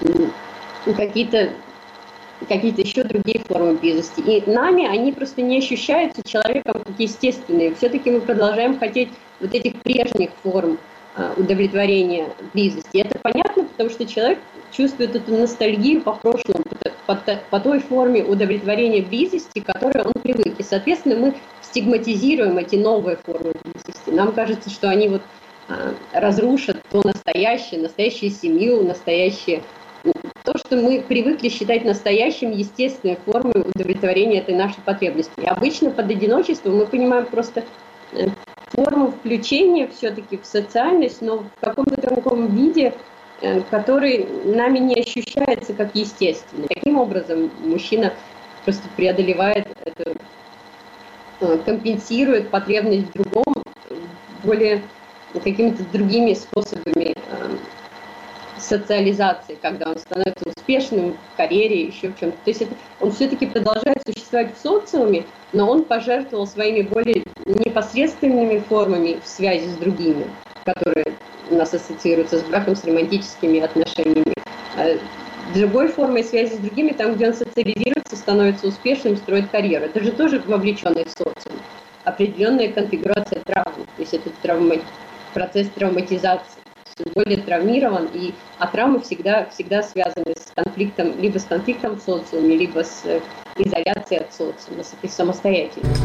какие-то еще другие формы близости. И нами они просто не ощущаются человеком как естественные. Все-таки мы продолжаем хотеть вот этих прежних форм удовлетворения близости. И это понятно, потому что человек чувствует эту ностальгию по прошлому, по той форме удовлетворения близости, к которой он привык. И, соответственно, мы стигматизируем эти новые формы близости. Нам кажется, что они разрушат то настоящую семью, то, что мы привыкли считать настоящим, естественной формой удовлетворения этой нашей потребности. И обычно под одиночеством мы понимаем просто форму включения все-таки в социальность, но в каком-то таком виде, который нами не ощущается как естественный. Таким образом, мужчина просто преодолевает это, компенсирует потребность в другом более какими-то другими способами социализации, когда он становится успешным в карьере, еще в чем-то. То есть он все-таки продолжает существовать в социуме, но он пожертвовал своими более непосредственными формами в связи с другими, которые у нас ассоциируются с браком, с романтическими отношениями. Другой формой связи с другими, там, где он социализируется, становится успешным, строит карьеру. Это же тоже вовлеченный в социум. Определенная конфигурация травм, то есть это процесс травматизации. Более травмирован, а травмы всегда связаны с конфликтом, либо с конфликтом в социуме, либо с изоляцией от социума, с этой самостоятельностью.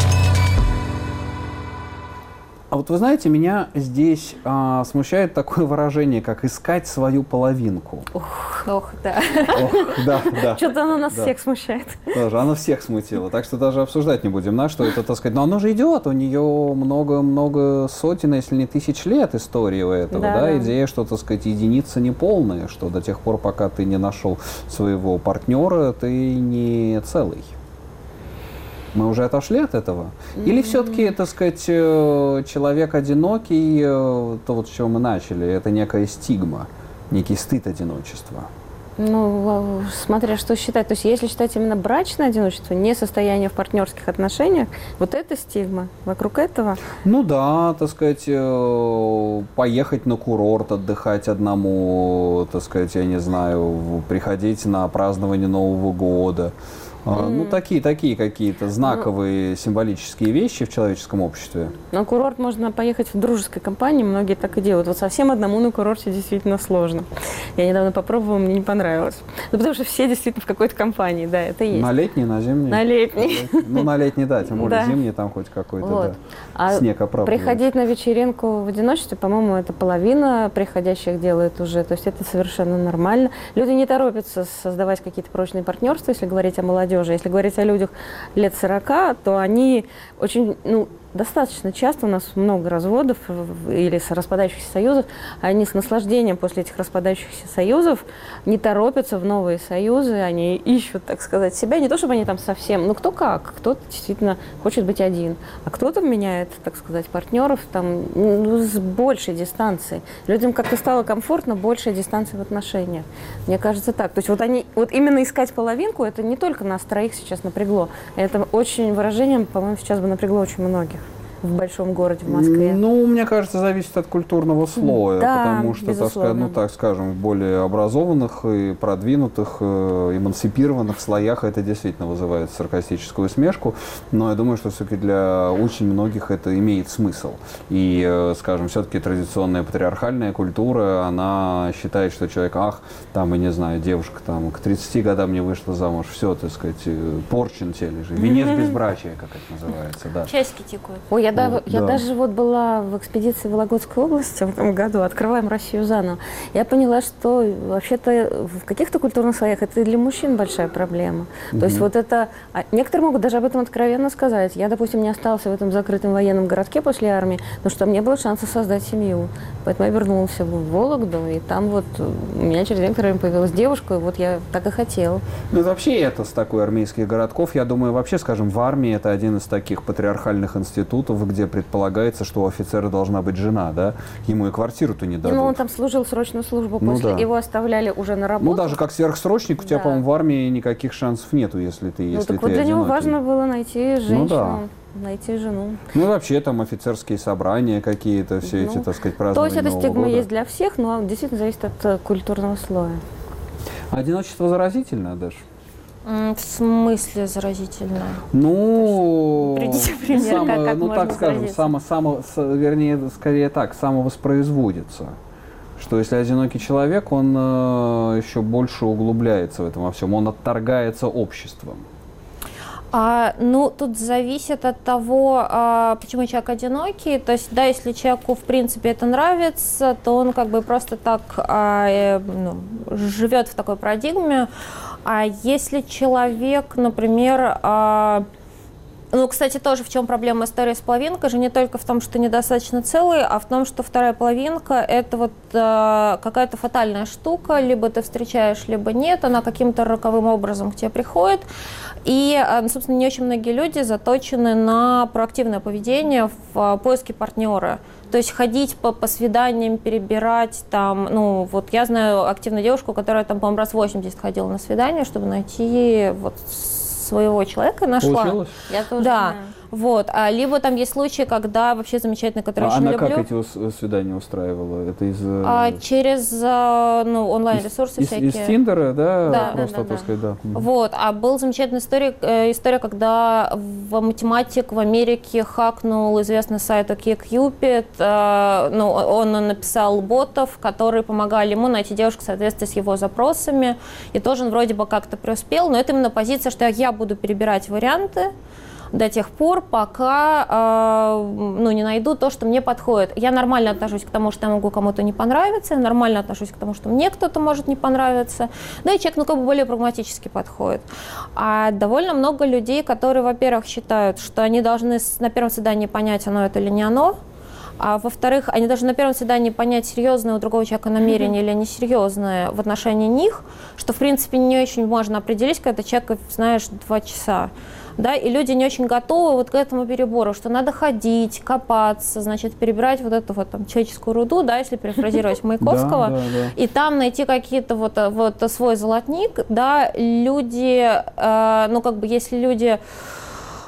А вот вы знаете, меня здесь смущает такое выражение, как «искать свою половинку». Да. Да. Что-то оно нас всех смущает. Тоже, оно всех смутило, так что даже обсуждать не будем, что это, так сказать, но оно же идет, у нее много сотен, если не тысяч лет истории у этого, да? Идея, что, так сказать, единица неполная, что до тех пор, пока ты не нашел своего партнера, ты не целый. Мы уже отошли от этого? Или все-таки, так сказать, человек одинокий, то вот с чего мы начали, это некая стигма, некий стыд одиночества? Ну, смотря что считать. То есть если считать именно брачное одиночество, не состояние в партнерских отношениях, вот это стигма. Вокруг этого? Ну да, так сказать, поехать на курорт, отдыхать одному, так сказать, я не знаю, приходить на празднование Нового года. Ну, такие какие-то знаковые символические вещи в человеческом обществе. На курорт можно поехать в дружеской компании, многие так и делают. Вот совсем одному на курорте действительно сложно. Я недавно попробовала, мне не понравилось. Ну, потому что все действительно в какой-то компании, да, это есть. На летний, на зимний? На летний. Ну, на летний, да, тем более Да. зимний там хоть какой-то, Вот. да, А снег оправдывает. приходить на вечеринку в одиночестве, по-моему, это половина приходящих делает уже. То есть это совершенно нормально. Люди не торопятся создавать какие-то прочные партнерства, если говорить о молодежи. Если говорить о людях лет 40, то они очень, достаточно часто, у нас много разводов или распадающихся союзов, они с наслаждением после этих распадающихся союзов не торопятся в новые союзы, они ищут, так сказать, себя, не то чтобы они там совсем, кто как, кто-то действительно хочет быть один, а кто-то меняет, так сказать, партнеров там с большей дистанцией. Людям как-то стало комфортно, большая дистанция в отношениях. Мне кажется так. То есть вот именно искать половинку, это не только нас троих сейчас напрягло, это очень выражением, по-моему, сейчас бы напрягло очень многих в большом городе, в Москве. Ну, мне кажется, зависит от культурного слоя, Да, потому что, так скажем, в более образованных и продвинутых, эмансипированных слоях это действительно вызывает саркастическую усмешку, но я думаю, что все-таки для очень многих это имеет смысл. И, скажем, все-таки традиционная патриархальная культура, она считает, что человек, я не знаю, девушка там к 30 годам не вышла замуж, все, так сказать, порчен теле же, венец безбрачия, как это называется, да. Часики тикают. Ой, я даже была в экспедиции в Вологодской области в этом году, «Открываем Россию заново». Я поняла, что вообще-то в каких-то культурных слоях это и для мужчин большая проблема. То есть вот это... Некоторые могут даже об этом откровенно сказать. Я, допустим, не остался в этом закрытом военном городке после армии, потому что там не было шанса создать семью. Поэтому я вернулась в Вологду, и там вот у меня через некоторое время появилась девушка, и вот я так и хотела. Ну, вообще это с такой армейских городков, я думаю, вообще, скажем, в армии это один из таких патриархальных институтов, где предполагается, что у офицера должна быть жена, да? Ему и квартиру-то не дадут. Он там служил срочную службу, после его оставляли уже на работу. Даже как сверхсрочник, у тебя, по-моему, в армии никаких шансов нету, если ты так вот для него важно было найти женщину. Найти жену. Вообще там офицерские собрания какие-то, все эти, так сказать, празднования То есть эта Нового стигма года. есть для всех, но действительно зависит от культурного слоя. Одиночество заразительно, Даш? В смысле заразительно? Приведите пример, как можно так скажем, вернее, скорее так, самовоспроизводится. Что если одинокий человек, он еще больше углубляется в этом во всем, он отторгается обществом. Тут зависит от того, почему человек одинокий. То есть, да, если человеку, в принципе, это нравится, то он как бы просто так живет в такой парадигме. А если человек, например, кстати, тоже в чем проблема истории с половинкой же не только в том, что недостаточно целый, а в том, что вторая половинка – это вот какая-то фатальная штука, либо ты встречаешь, либо нет, она каким-то роковым образом к тебе приходит. И, собственно, не очень многие люди заточены на проактивное поведение в поиске партнера. То есть ходить по свиданиям, перебирать там, я знаю активную девушку, которая там, по-моему, раз 80 ходила на свидание, чтобы найти своего человека, нашла. Получилось? Я тоже знаю. Вот. Либо там есть случаи, когда вообще замечательно, которые я очень люблю. Она как эти свидания устраивала? Это из... Через онлайн-ресурсы всякие. Из Тиндера, да? Да, просто, так сказать, да. Была замечательная история, когда математик в Америке хакнул известный сайт OkCupid. Он написал ботов, которые помогали ему найти девушку в соответствии с его запросами. И тоже он вроде бы как-то преуспел, но это именно позиция, что я буду перебирать варианты до тех пор, пока не найду то, что мне подходит. Я нормально отношусь к тому, что я могу кому-то не понравиться, я нормально отношусь к тому, что мне кто-то может не понравиться. Да и человек, более прагматически подходит. А довольно много людей, которые, во-первых, считают, что они должны на первом свидании понять, оно это или не оно. А во-вторых, они должны на первом свидании понять, серьезное у другого человека намерение или несерьезное в отношении них, что, в принципе, не очень можно определить, когда ты человека знаешь 2 часа. Да, и люди не очень готовы вот к этому перебору, что надо ходить, копаться, перебирать вот эту человеческую руду, да, если перефразировать Маяковского, и там найти какие-то свой золотник, да, люди, если люди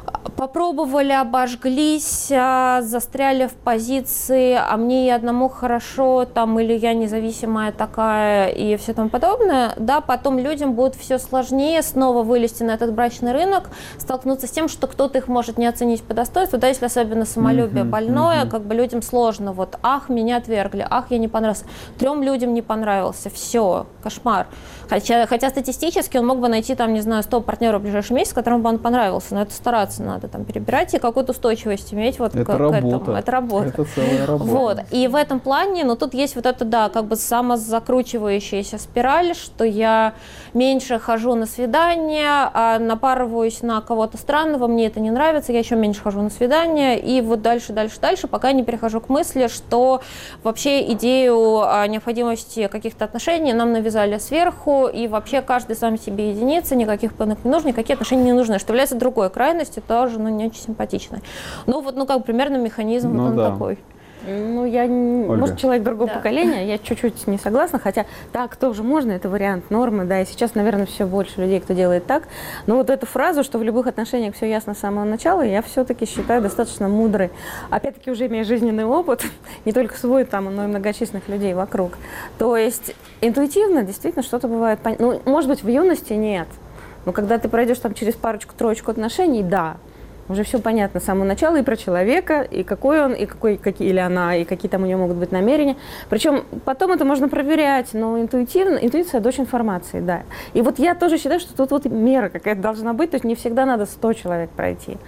Попробовали, обожглись, застряли в позиции, а мне и одному хорошо, там, или я независимая такая, и все тому подобное. Да, потом людям будет все сложнее снова вылезти на этот брачный рынок, столкнуться с тем, что кто-то их может не оценить по достоинству, да, если особенно самолюбие больное, как бы людям сложно, вот, ах, меня отвергли, ах, я не понравился. 3 людям не понравился, все, кошмар. Хотя статистически он мог бы найти, там, не знаю, 100 партнеров в ближайший месяц, которым бы он понравился, но это стараться надо, там, перебирать и какую-то устойчивость иметь вот это к работа. этому. Это работа. Это целая работа. Вот. И в этом плане, ну, тут есть вот это, да, как бы самозакручивающаяся спираль, что я меньше хожу на свидания, напарываюсь на кого-то странного, мне это не нравится, я еще меньше хожу на свидания, и вот дальше, пока не перехожу к мысли, что вообще идею необходимости каких-то отношений нам навязали сверху, и вообще каждый сам себе единица, никаких планок не нужно, никакие отношения не нужны, что является другой крайностью, тоже, ну, не очень симпатичной. Ну, вот, ну, как примерно механизм вот он такой. Ну, я, может, человек другого поколения, я чуть-чуть не согласна, хотя так тоже можно, это вариант нормы, да, и сейчас, наверное, все больше людей, кто делает так, но вот эту фразу, что в любых отношениях все ясно с самого начала, я все-таки считаю достаточно мудрой, опять-таки уже имея жизненный опыт, не только свой там, но и многочисленных людей вокруг, то есть интуитивно действительно что-то бывает, ну, может быть, в юности нет, но когда ты пройдешь там через парочку-троечку отношений, да, уже все понятно с самого начала и про человека, и какой он, и какие или она, и какие там у нее могут быть намерения. Причем потом это можно проверять, но интуитивно, интуиция – дочь информации, да. И вот я тоже считаю, что тут вот мера какая-то должна быть, то есть не всегда надо 100 человек пройти.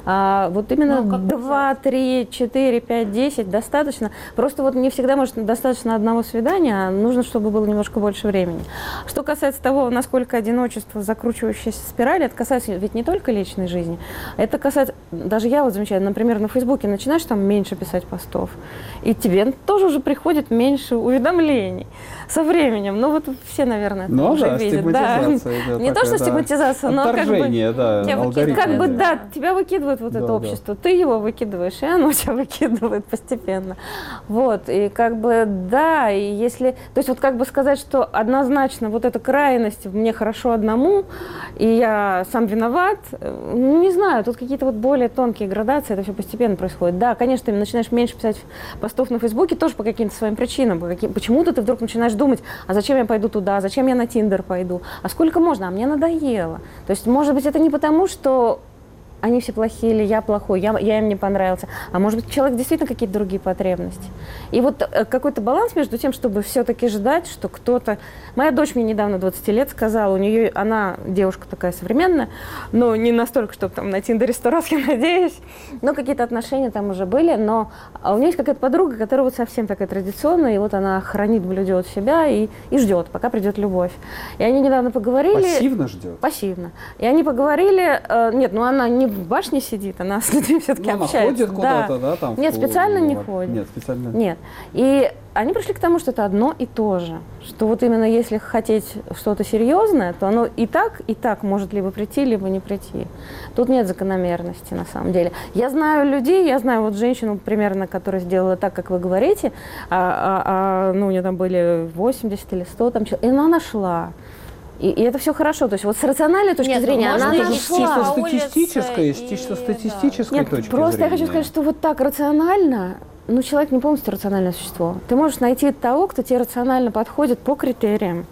Вот именно 2, 3, 4, 5, 10 достаточно. Просто вот не всегда может достаточно одного свидания, а нужно, чтобы было немножко больше времени. Что касается того, насколько одиночество, закручивающаяся спираль, это касается ведь не только личной жизни, это касается, даже я вот замечаю, например, на Фейсбуке начинаешь там меньше писать постов, и тебе тоже уже приходит меньше уведомлений со временем. Ну вот все, наверное, это уже видят. Да. Не то, что стигматизация, но как бы, тебя выкидывает вот это общество, ты его выкидываешь, и оно тебя выкидывает постепенно. Вот, и как бы, да, и если, то есть вот как бы сказать, что однозначно вот эта крайность, мне хорошо одному, и я сам виноват, не знаю, тут какие-то вот более тонкие градации, это все постепенно происходит. Да, конечно, ты начинаешь меньше писать постов на Фейсбуке тоже по каким-то своим причинам. Почему-то ты вдруг начинаешь думать, а зачем я пойду туда, зачем я на Тиндер пойду, а сколько можно, а мне надоело. То есть, может быть, это не потому, что они все плохие или я плохой, я им не понравился. А может быть, человек действительно какие-то другие потребности. И вот какой-то баланс между тем, чтобы все-таки ждать, что кто-то... Моя дочь мне недавно 20 лет сказала, она девушка такая современная, но не настолько, чтобы там на Тиндере 100 раз, я надеюсь, но какие-то отношения там уже были, но у нее есть какая-то подруга, которая вот совсем такая традиционная, и вот она хранит, блюдет себя и ждет, пока придет любовь. И они недавно поговорили... Пассивно ждет? Пассивно. И они поговорили... Нет, ну она не в башне сидит, она с людьми все-таки общается. Она ходит куда-то, да? Там, нет, специально не ходит. Нет, специально. Нет. И они пришли к тому, что это одно и то же. Что вот именно если хотеть что-то серьезное, то оно и так может либо прийти, либо не прийти. Тут нет закономерности на самом деле. Я знаю людей, я знаю вот женщину примерно, которая сделала так, как вы говорите, ну, у нее там были 80 или 100 там человек, и она нашла. И это все хорошо. То есть вот с рациональной точки зрения она чисто статистической точки зрения. Просто я хочу сказать, что вот так рационально, ну, человек не полностью рациональное существо. Ты можешь найти того, кто тебе рационально подходит по критериям.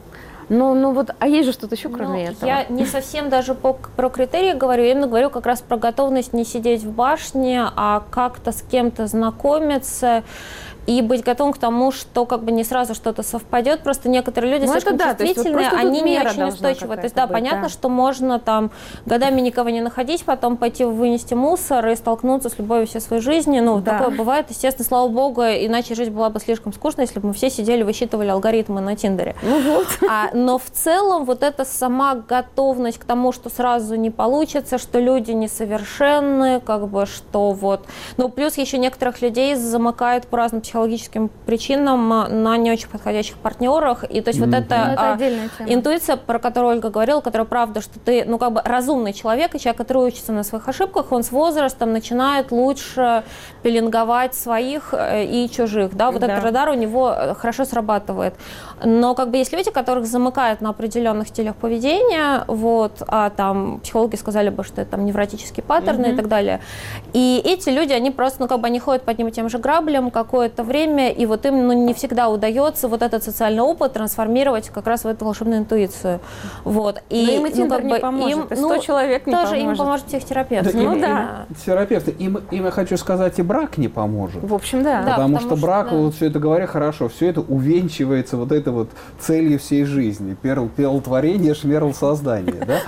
Ну вот, а есть же что-то еще, кроме этого? Я не совсем даже про критерии говорю, я именно говорю как раз про готовность не сидеть в башне, а как-то с кем-то знакомиться и быть готовым к тому, что как бы не сразу что-то совпадет. Просто некоторые люди слишком чувствительные, вот они не очень устойчивы. То есть, да, понятно, что можно там годами никого не находить, потом пойти вынести мусор и столкнуться с любовью всей своей жизни. Ну, такое бывает, естественно, слава богу, иначе жизнь была бы слишком скучной, если бы мы все сидели, высчитывали алгоритмы на Тиндере. Ну вот. Но в целом вот эта сама готовность к тому, что сразу не получится, что люди несовершенны, как бы, что вот... Ну, плюс еще некоторых людей замыкает по разным психологическим психологическим причинам на не очень подходящих партнерах. И то есть вот это интуиция, про которую Ольга говорила, которая правда, что ты, ну, как бы разумный человек, и человек, который учится на своих ошибках, он с возрастом начинает лучше пеленговать своих и чужих, да, вот этот радар у него хорошо срабатывает. Но как бы есть люди, которых замыкают на определенных стилях поведения, вот, а там психологи сказали бы, что это там невротические паттерны и так далее. И эти люди, они просто, ну, как бы они ходят по одним и тем же граблям какое-то время, и вот им, ну, не всегда удается вот этот социальный опыт трансформировать как раз в эту волшебную интуицию. Вот. И, но им и Тиндер не поможет, им, 100 человек не тоже поможет. Им поможет психотерапевт. Да, терапевты. Им, я хочу сказать, и брак не поможет. В общем, да. Потому что брак, вот все это говоря, хорошо, все это увенчивается вот этой вот целью всей жизни. Перл творение, шмерл создание, да?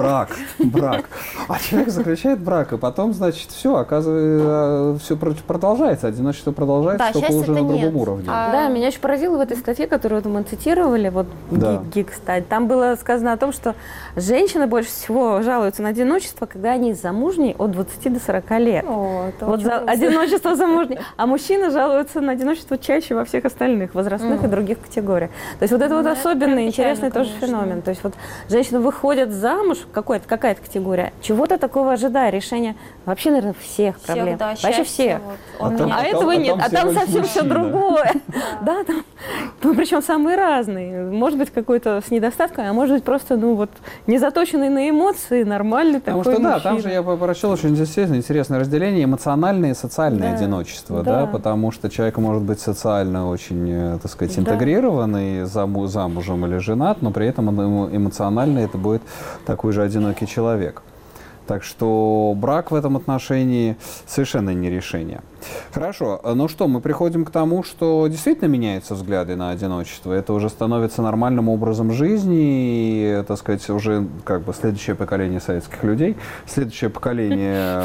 Брак. А человек заключает брак, и потом, значит, все, оказывается, все продолжается, одиночество продолжается, только уже на другом уровне. Да, меня очень поразило в этой статье, которую мы цитировали, вот Гик, кстати, там было сказано о том, что женщины больше всего жалуются на одиночество, когда они замужние от 20 до 40 лет. Вот за одиночество замужней. А мужчины жалуются на одиночество чаще во всех остальных возрастных и других категориях. То есть вот это вот особенный, интересный тоже феномен. То есть вот женщины выходят замуж, какая-то категория, чего-то такого ожидая, решения вообще, наверное, всех проблем. Да, вообще всех. А этого нет, а там совсем все другое. Да, там, причем самые разные. Может быть, какой-то с недостатком, а может быть, просто, ну вот, не заточенный на эмоции, нормальный такой мужчина. Потому что, да, там же я прочел очень интересное разделение эмоциональное и социальное одиночество, да, потому что человек может быть социально очень, так сказать, интегрированный, замужем или женат, но при этом эмоционально это будет такой же одинокий человек. Так что брак в этом отношении совершенно не решение. Хорошо, ну что, мы приходим к тому, что действительно меняются взгляды на одиночество. Это уже становится нормальным образом жизни, и, так сказать, уже как бы следующее поколение советских людей, следующее поколение,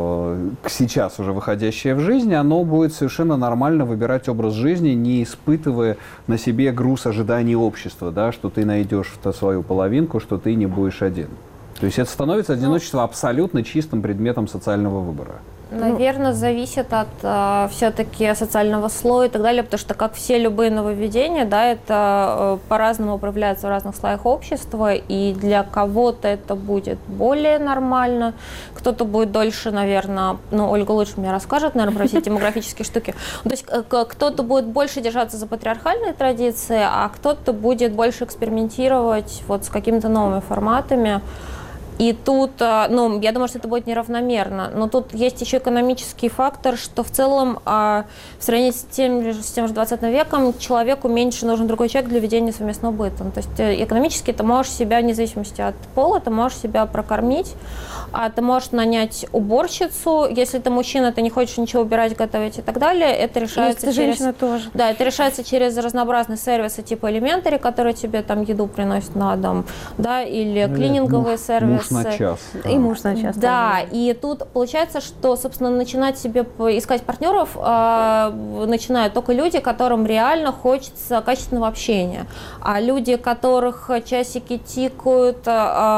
сейчас уже выходящее в жизнь, оно будет совершенно нормально выбирать образ жизни, не испытывая на себе груз ожиданий общества, да, что ты найдешь свою половинку, что ты не будешь один. То есть это становится одиночество абсолютно чистым предметом социального выбора. Наверное, зависит от все-таки социального слоя и так далее, потому что, как все любые нововведения, да, это по-разному управляется в разных слоях общества, и для кого-то это будет более нормально, кто-то будет дольше, наверное, ну, Ольга лучше мне расскажет, наверное, про все демографические штуки. То есть кто-то будет больше держаться за патриархальные традиции, а кто-то будет больше экспериментировать вот с какими-то новыми форматами. И тут, ну, я думаю, что это будет неравномерно, но тут есть еще экономический фактор, что в целом в сравнении с тем же 20 веком человеку меньше нужен другой человек для ведения совместного быта. То есть экономически ты можешь себя, вне зависимости от пола, ты можешь себя прокормить, ты можешь нанять уборщицу, если ты мужчина, ты не хочешь ничего убирать, готовить и так далее, это решается Да, это решается через разнообразные сервисы типа Elementary, которые тебе там еду приносят на дом, да, или клининговые сервисы. Муж на час. И муж на час. Да, и тут получается, что, собственно, начинать себе искать партнеров начинают только люди, которым реально хочется качественного общения. А люди, которых часики тикают,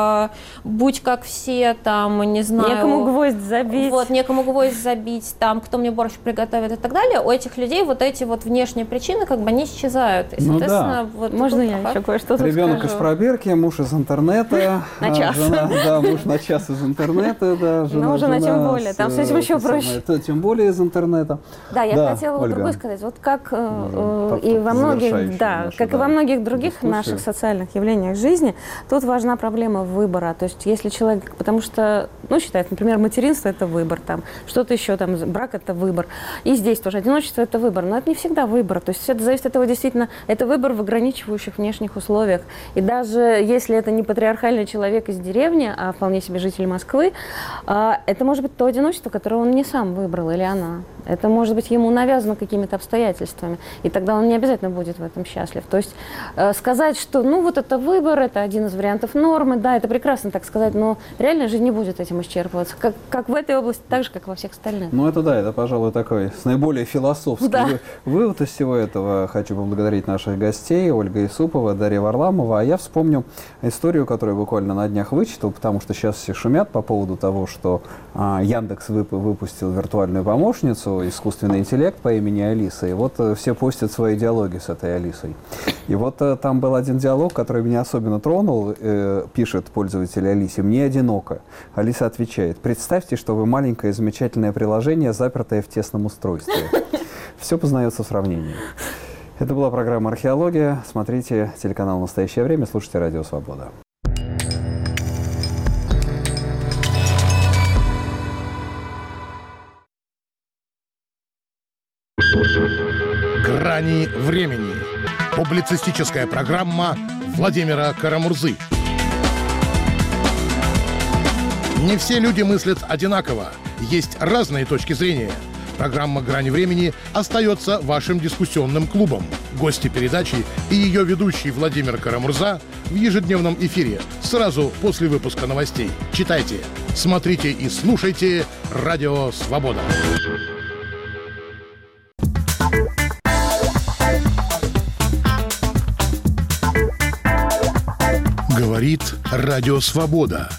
будь как все, там, не знаю... Некому гвоздь забить. Вот, некому гвоздь забить, там, кто мне борщ приготовит и так далее. У этих людей вот эти вот внешние причины, как бы, они исчезают. И, соответственно, вот можно я еще кое-что скажу? Ребенок из пробирки, муж из интернета. На час. Да, муж на час из интернета, да, жена. Ну, жена тем более, там с этим еще проще. Тем более из интернета. Да, я хотела вот другое сказать. Вот как и во многих, да, как и во многих других наших социальных явлениях жизни, тут важна проблема выбора. То есть если человек, потому что, ну, считает, например, материнство – это выбор, там, что-то еще, там, брак – это выбор. И здесь тоже одиночество – это выбор. Но это не всегда выбор. То есть это зависит от того, действительно, это выбор в ограничивающих внешних условиях. И даже если это не патриархальный человек из деревни, а вполне себе житель Москвы, это может быть то одиночество, которое он не сам выбрал, или она. Это может быть ему навязано какими-то обстоятельствами, и тогда он не обязательно будет в этом счастлив. То есть сказать, что ну вот это выбор, это один из вариантов нормы, да, это прекрасно так сказать, но реальная жизнь не будет этим исчерпываться, как в этой области, так же, как во всех остальных. Ну это да, это, пожалуй, такой наиболее философский вывод из всего этого. Хочу поблагодарить наших гостей, Ольга Исупова, Дарья Варламова. А я вспомню историю, которую буквально на днях вычитал, потому что сейчас все шумят по поводу того, что Яндекс выпустил виртуальную помощницу, искусственный интеллект по имени Алиса, и вот все постят свои диалоги с этой Алисой. И вот там был один диалог, который меня особенно тронул, пишет пользователь Алисе: «Мне одиноко». Алиса отвечает: «Представьте, что вы маленькое замечательное приложение, запертое в тесном устройстве». Все познается в сравнении. Это была программа «Археология». Смотрите телеканал «Настоящее время», слушайте «Радио Свобода». «Грани времени». Публицистическая программа Владимира Карамурзы. Не все люди мыслят одинаково. Есть разные точки зрения. Программа «Грани времени» остается вашим дискуссионным клубом. Гости передачи и ее ведущий Владимир Карамурза в ежедневном эфире сразу после выпуска новостей. Читайте, смотрите и слушайте «Радио Свобода». Говорит Радио Свобода.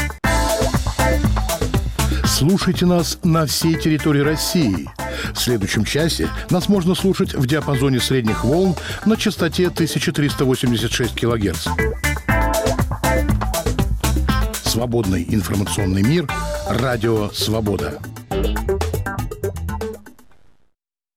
Слушайте нас на всей территории России. В следующем часе нас можно слушать в диапазоне средних волн на частоте 1386 кГц. Свободный информационный мир. Радио Свобода.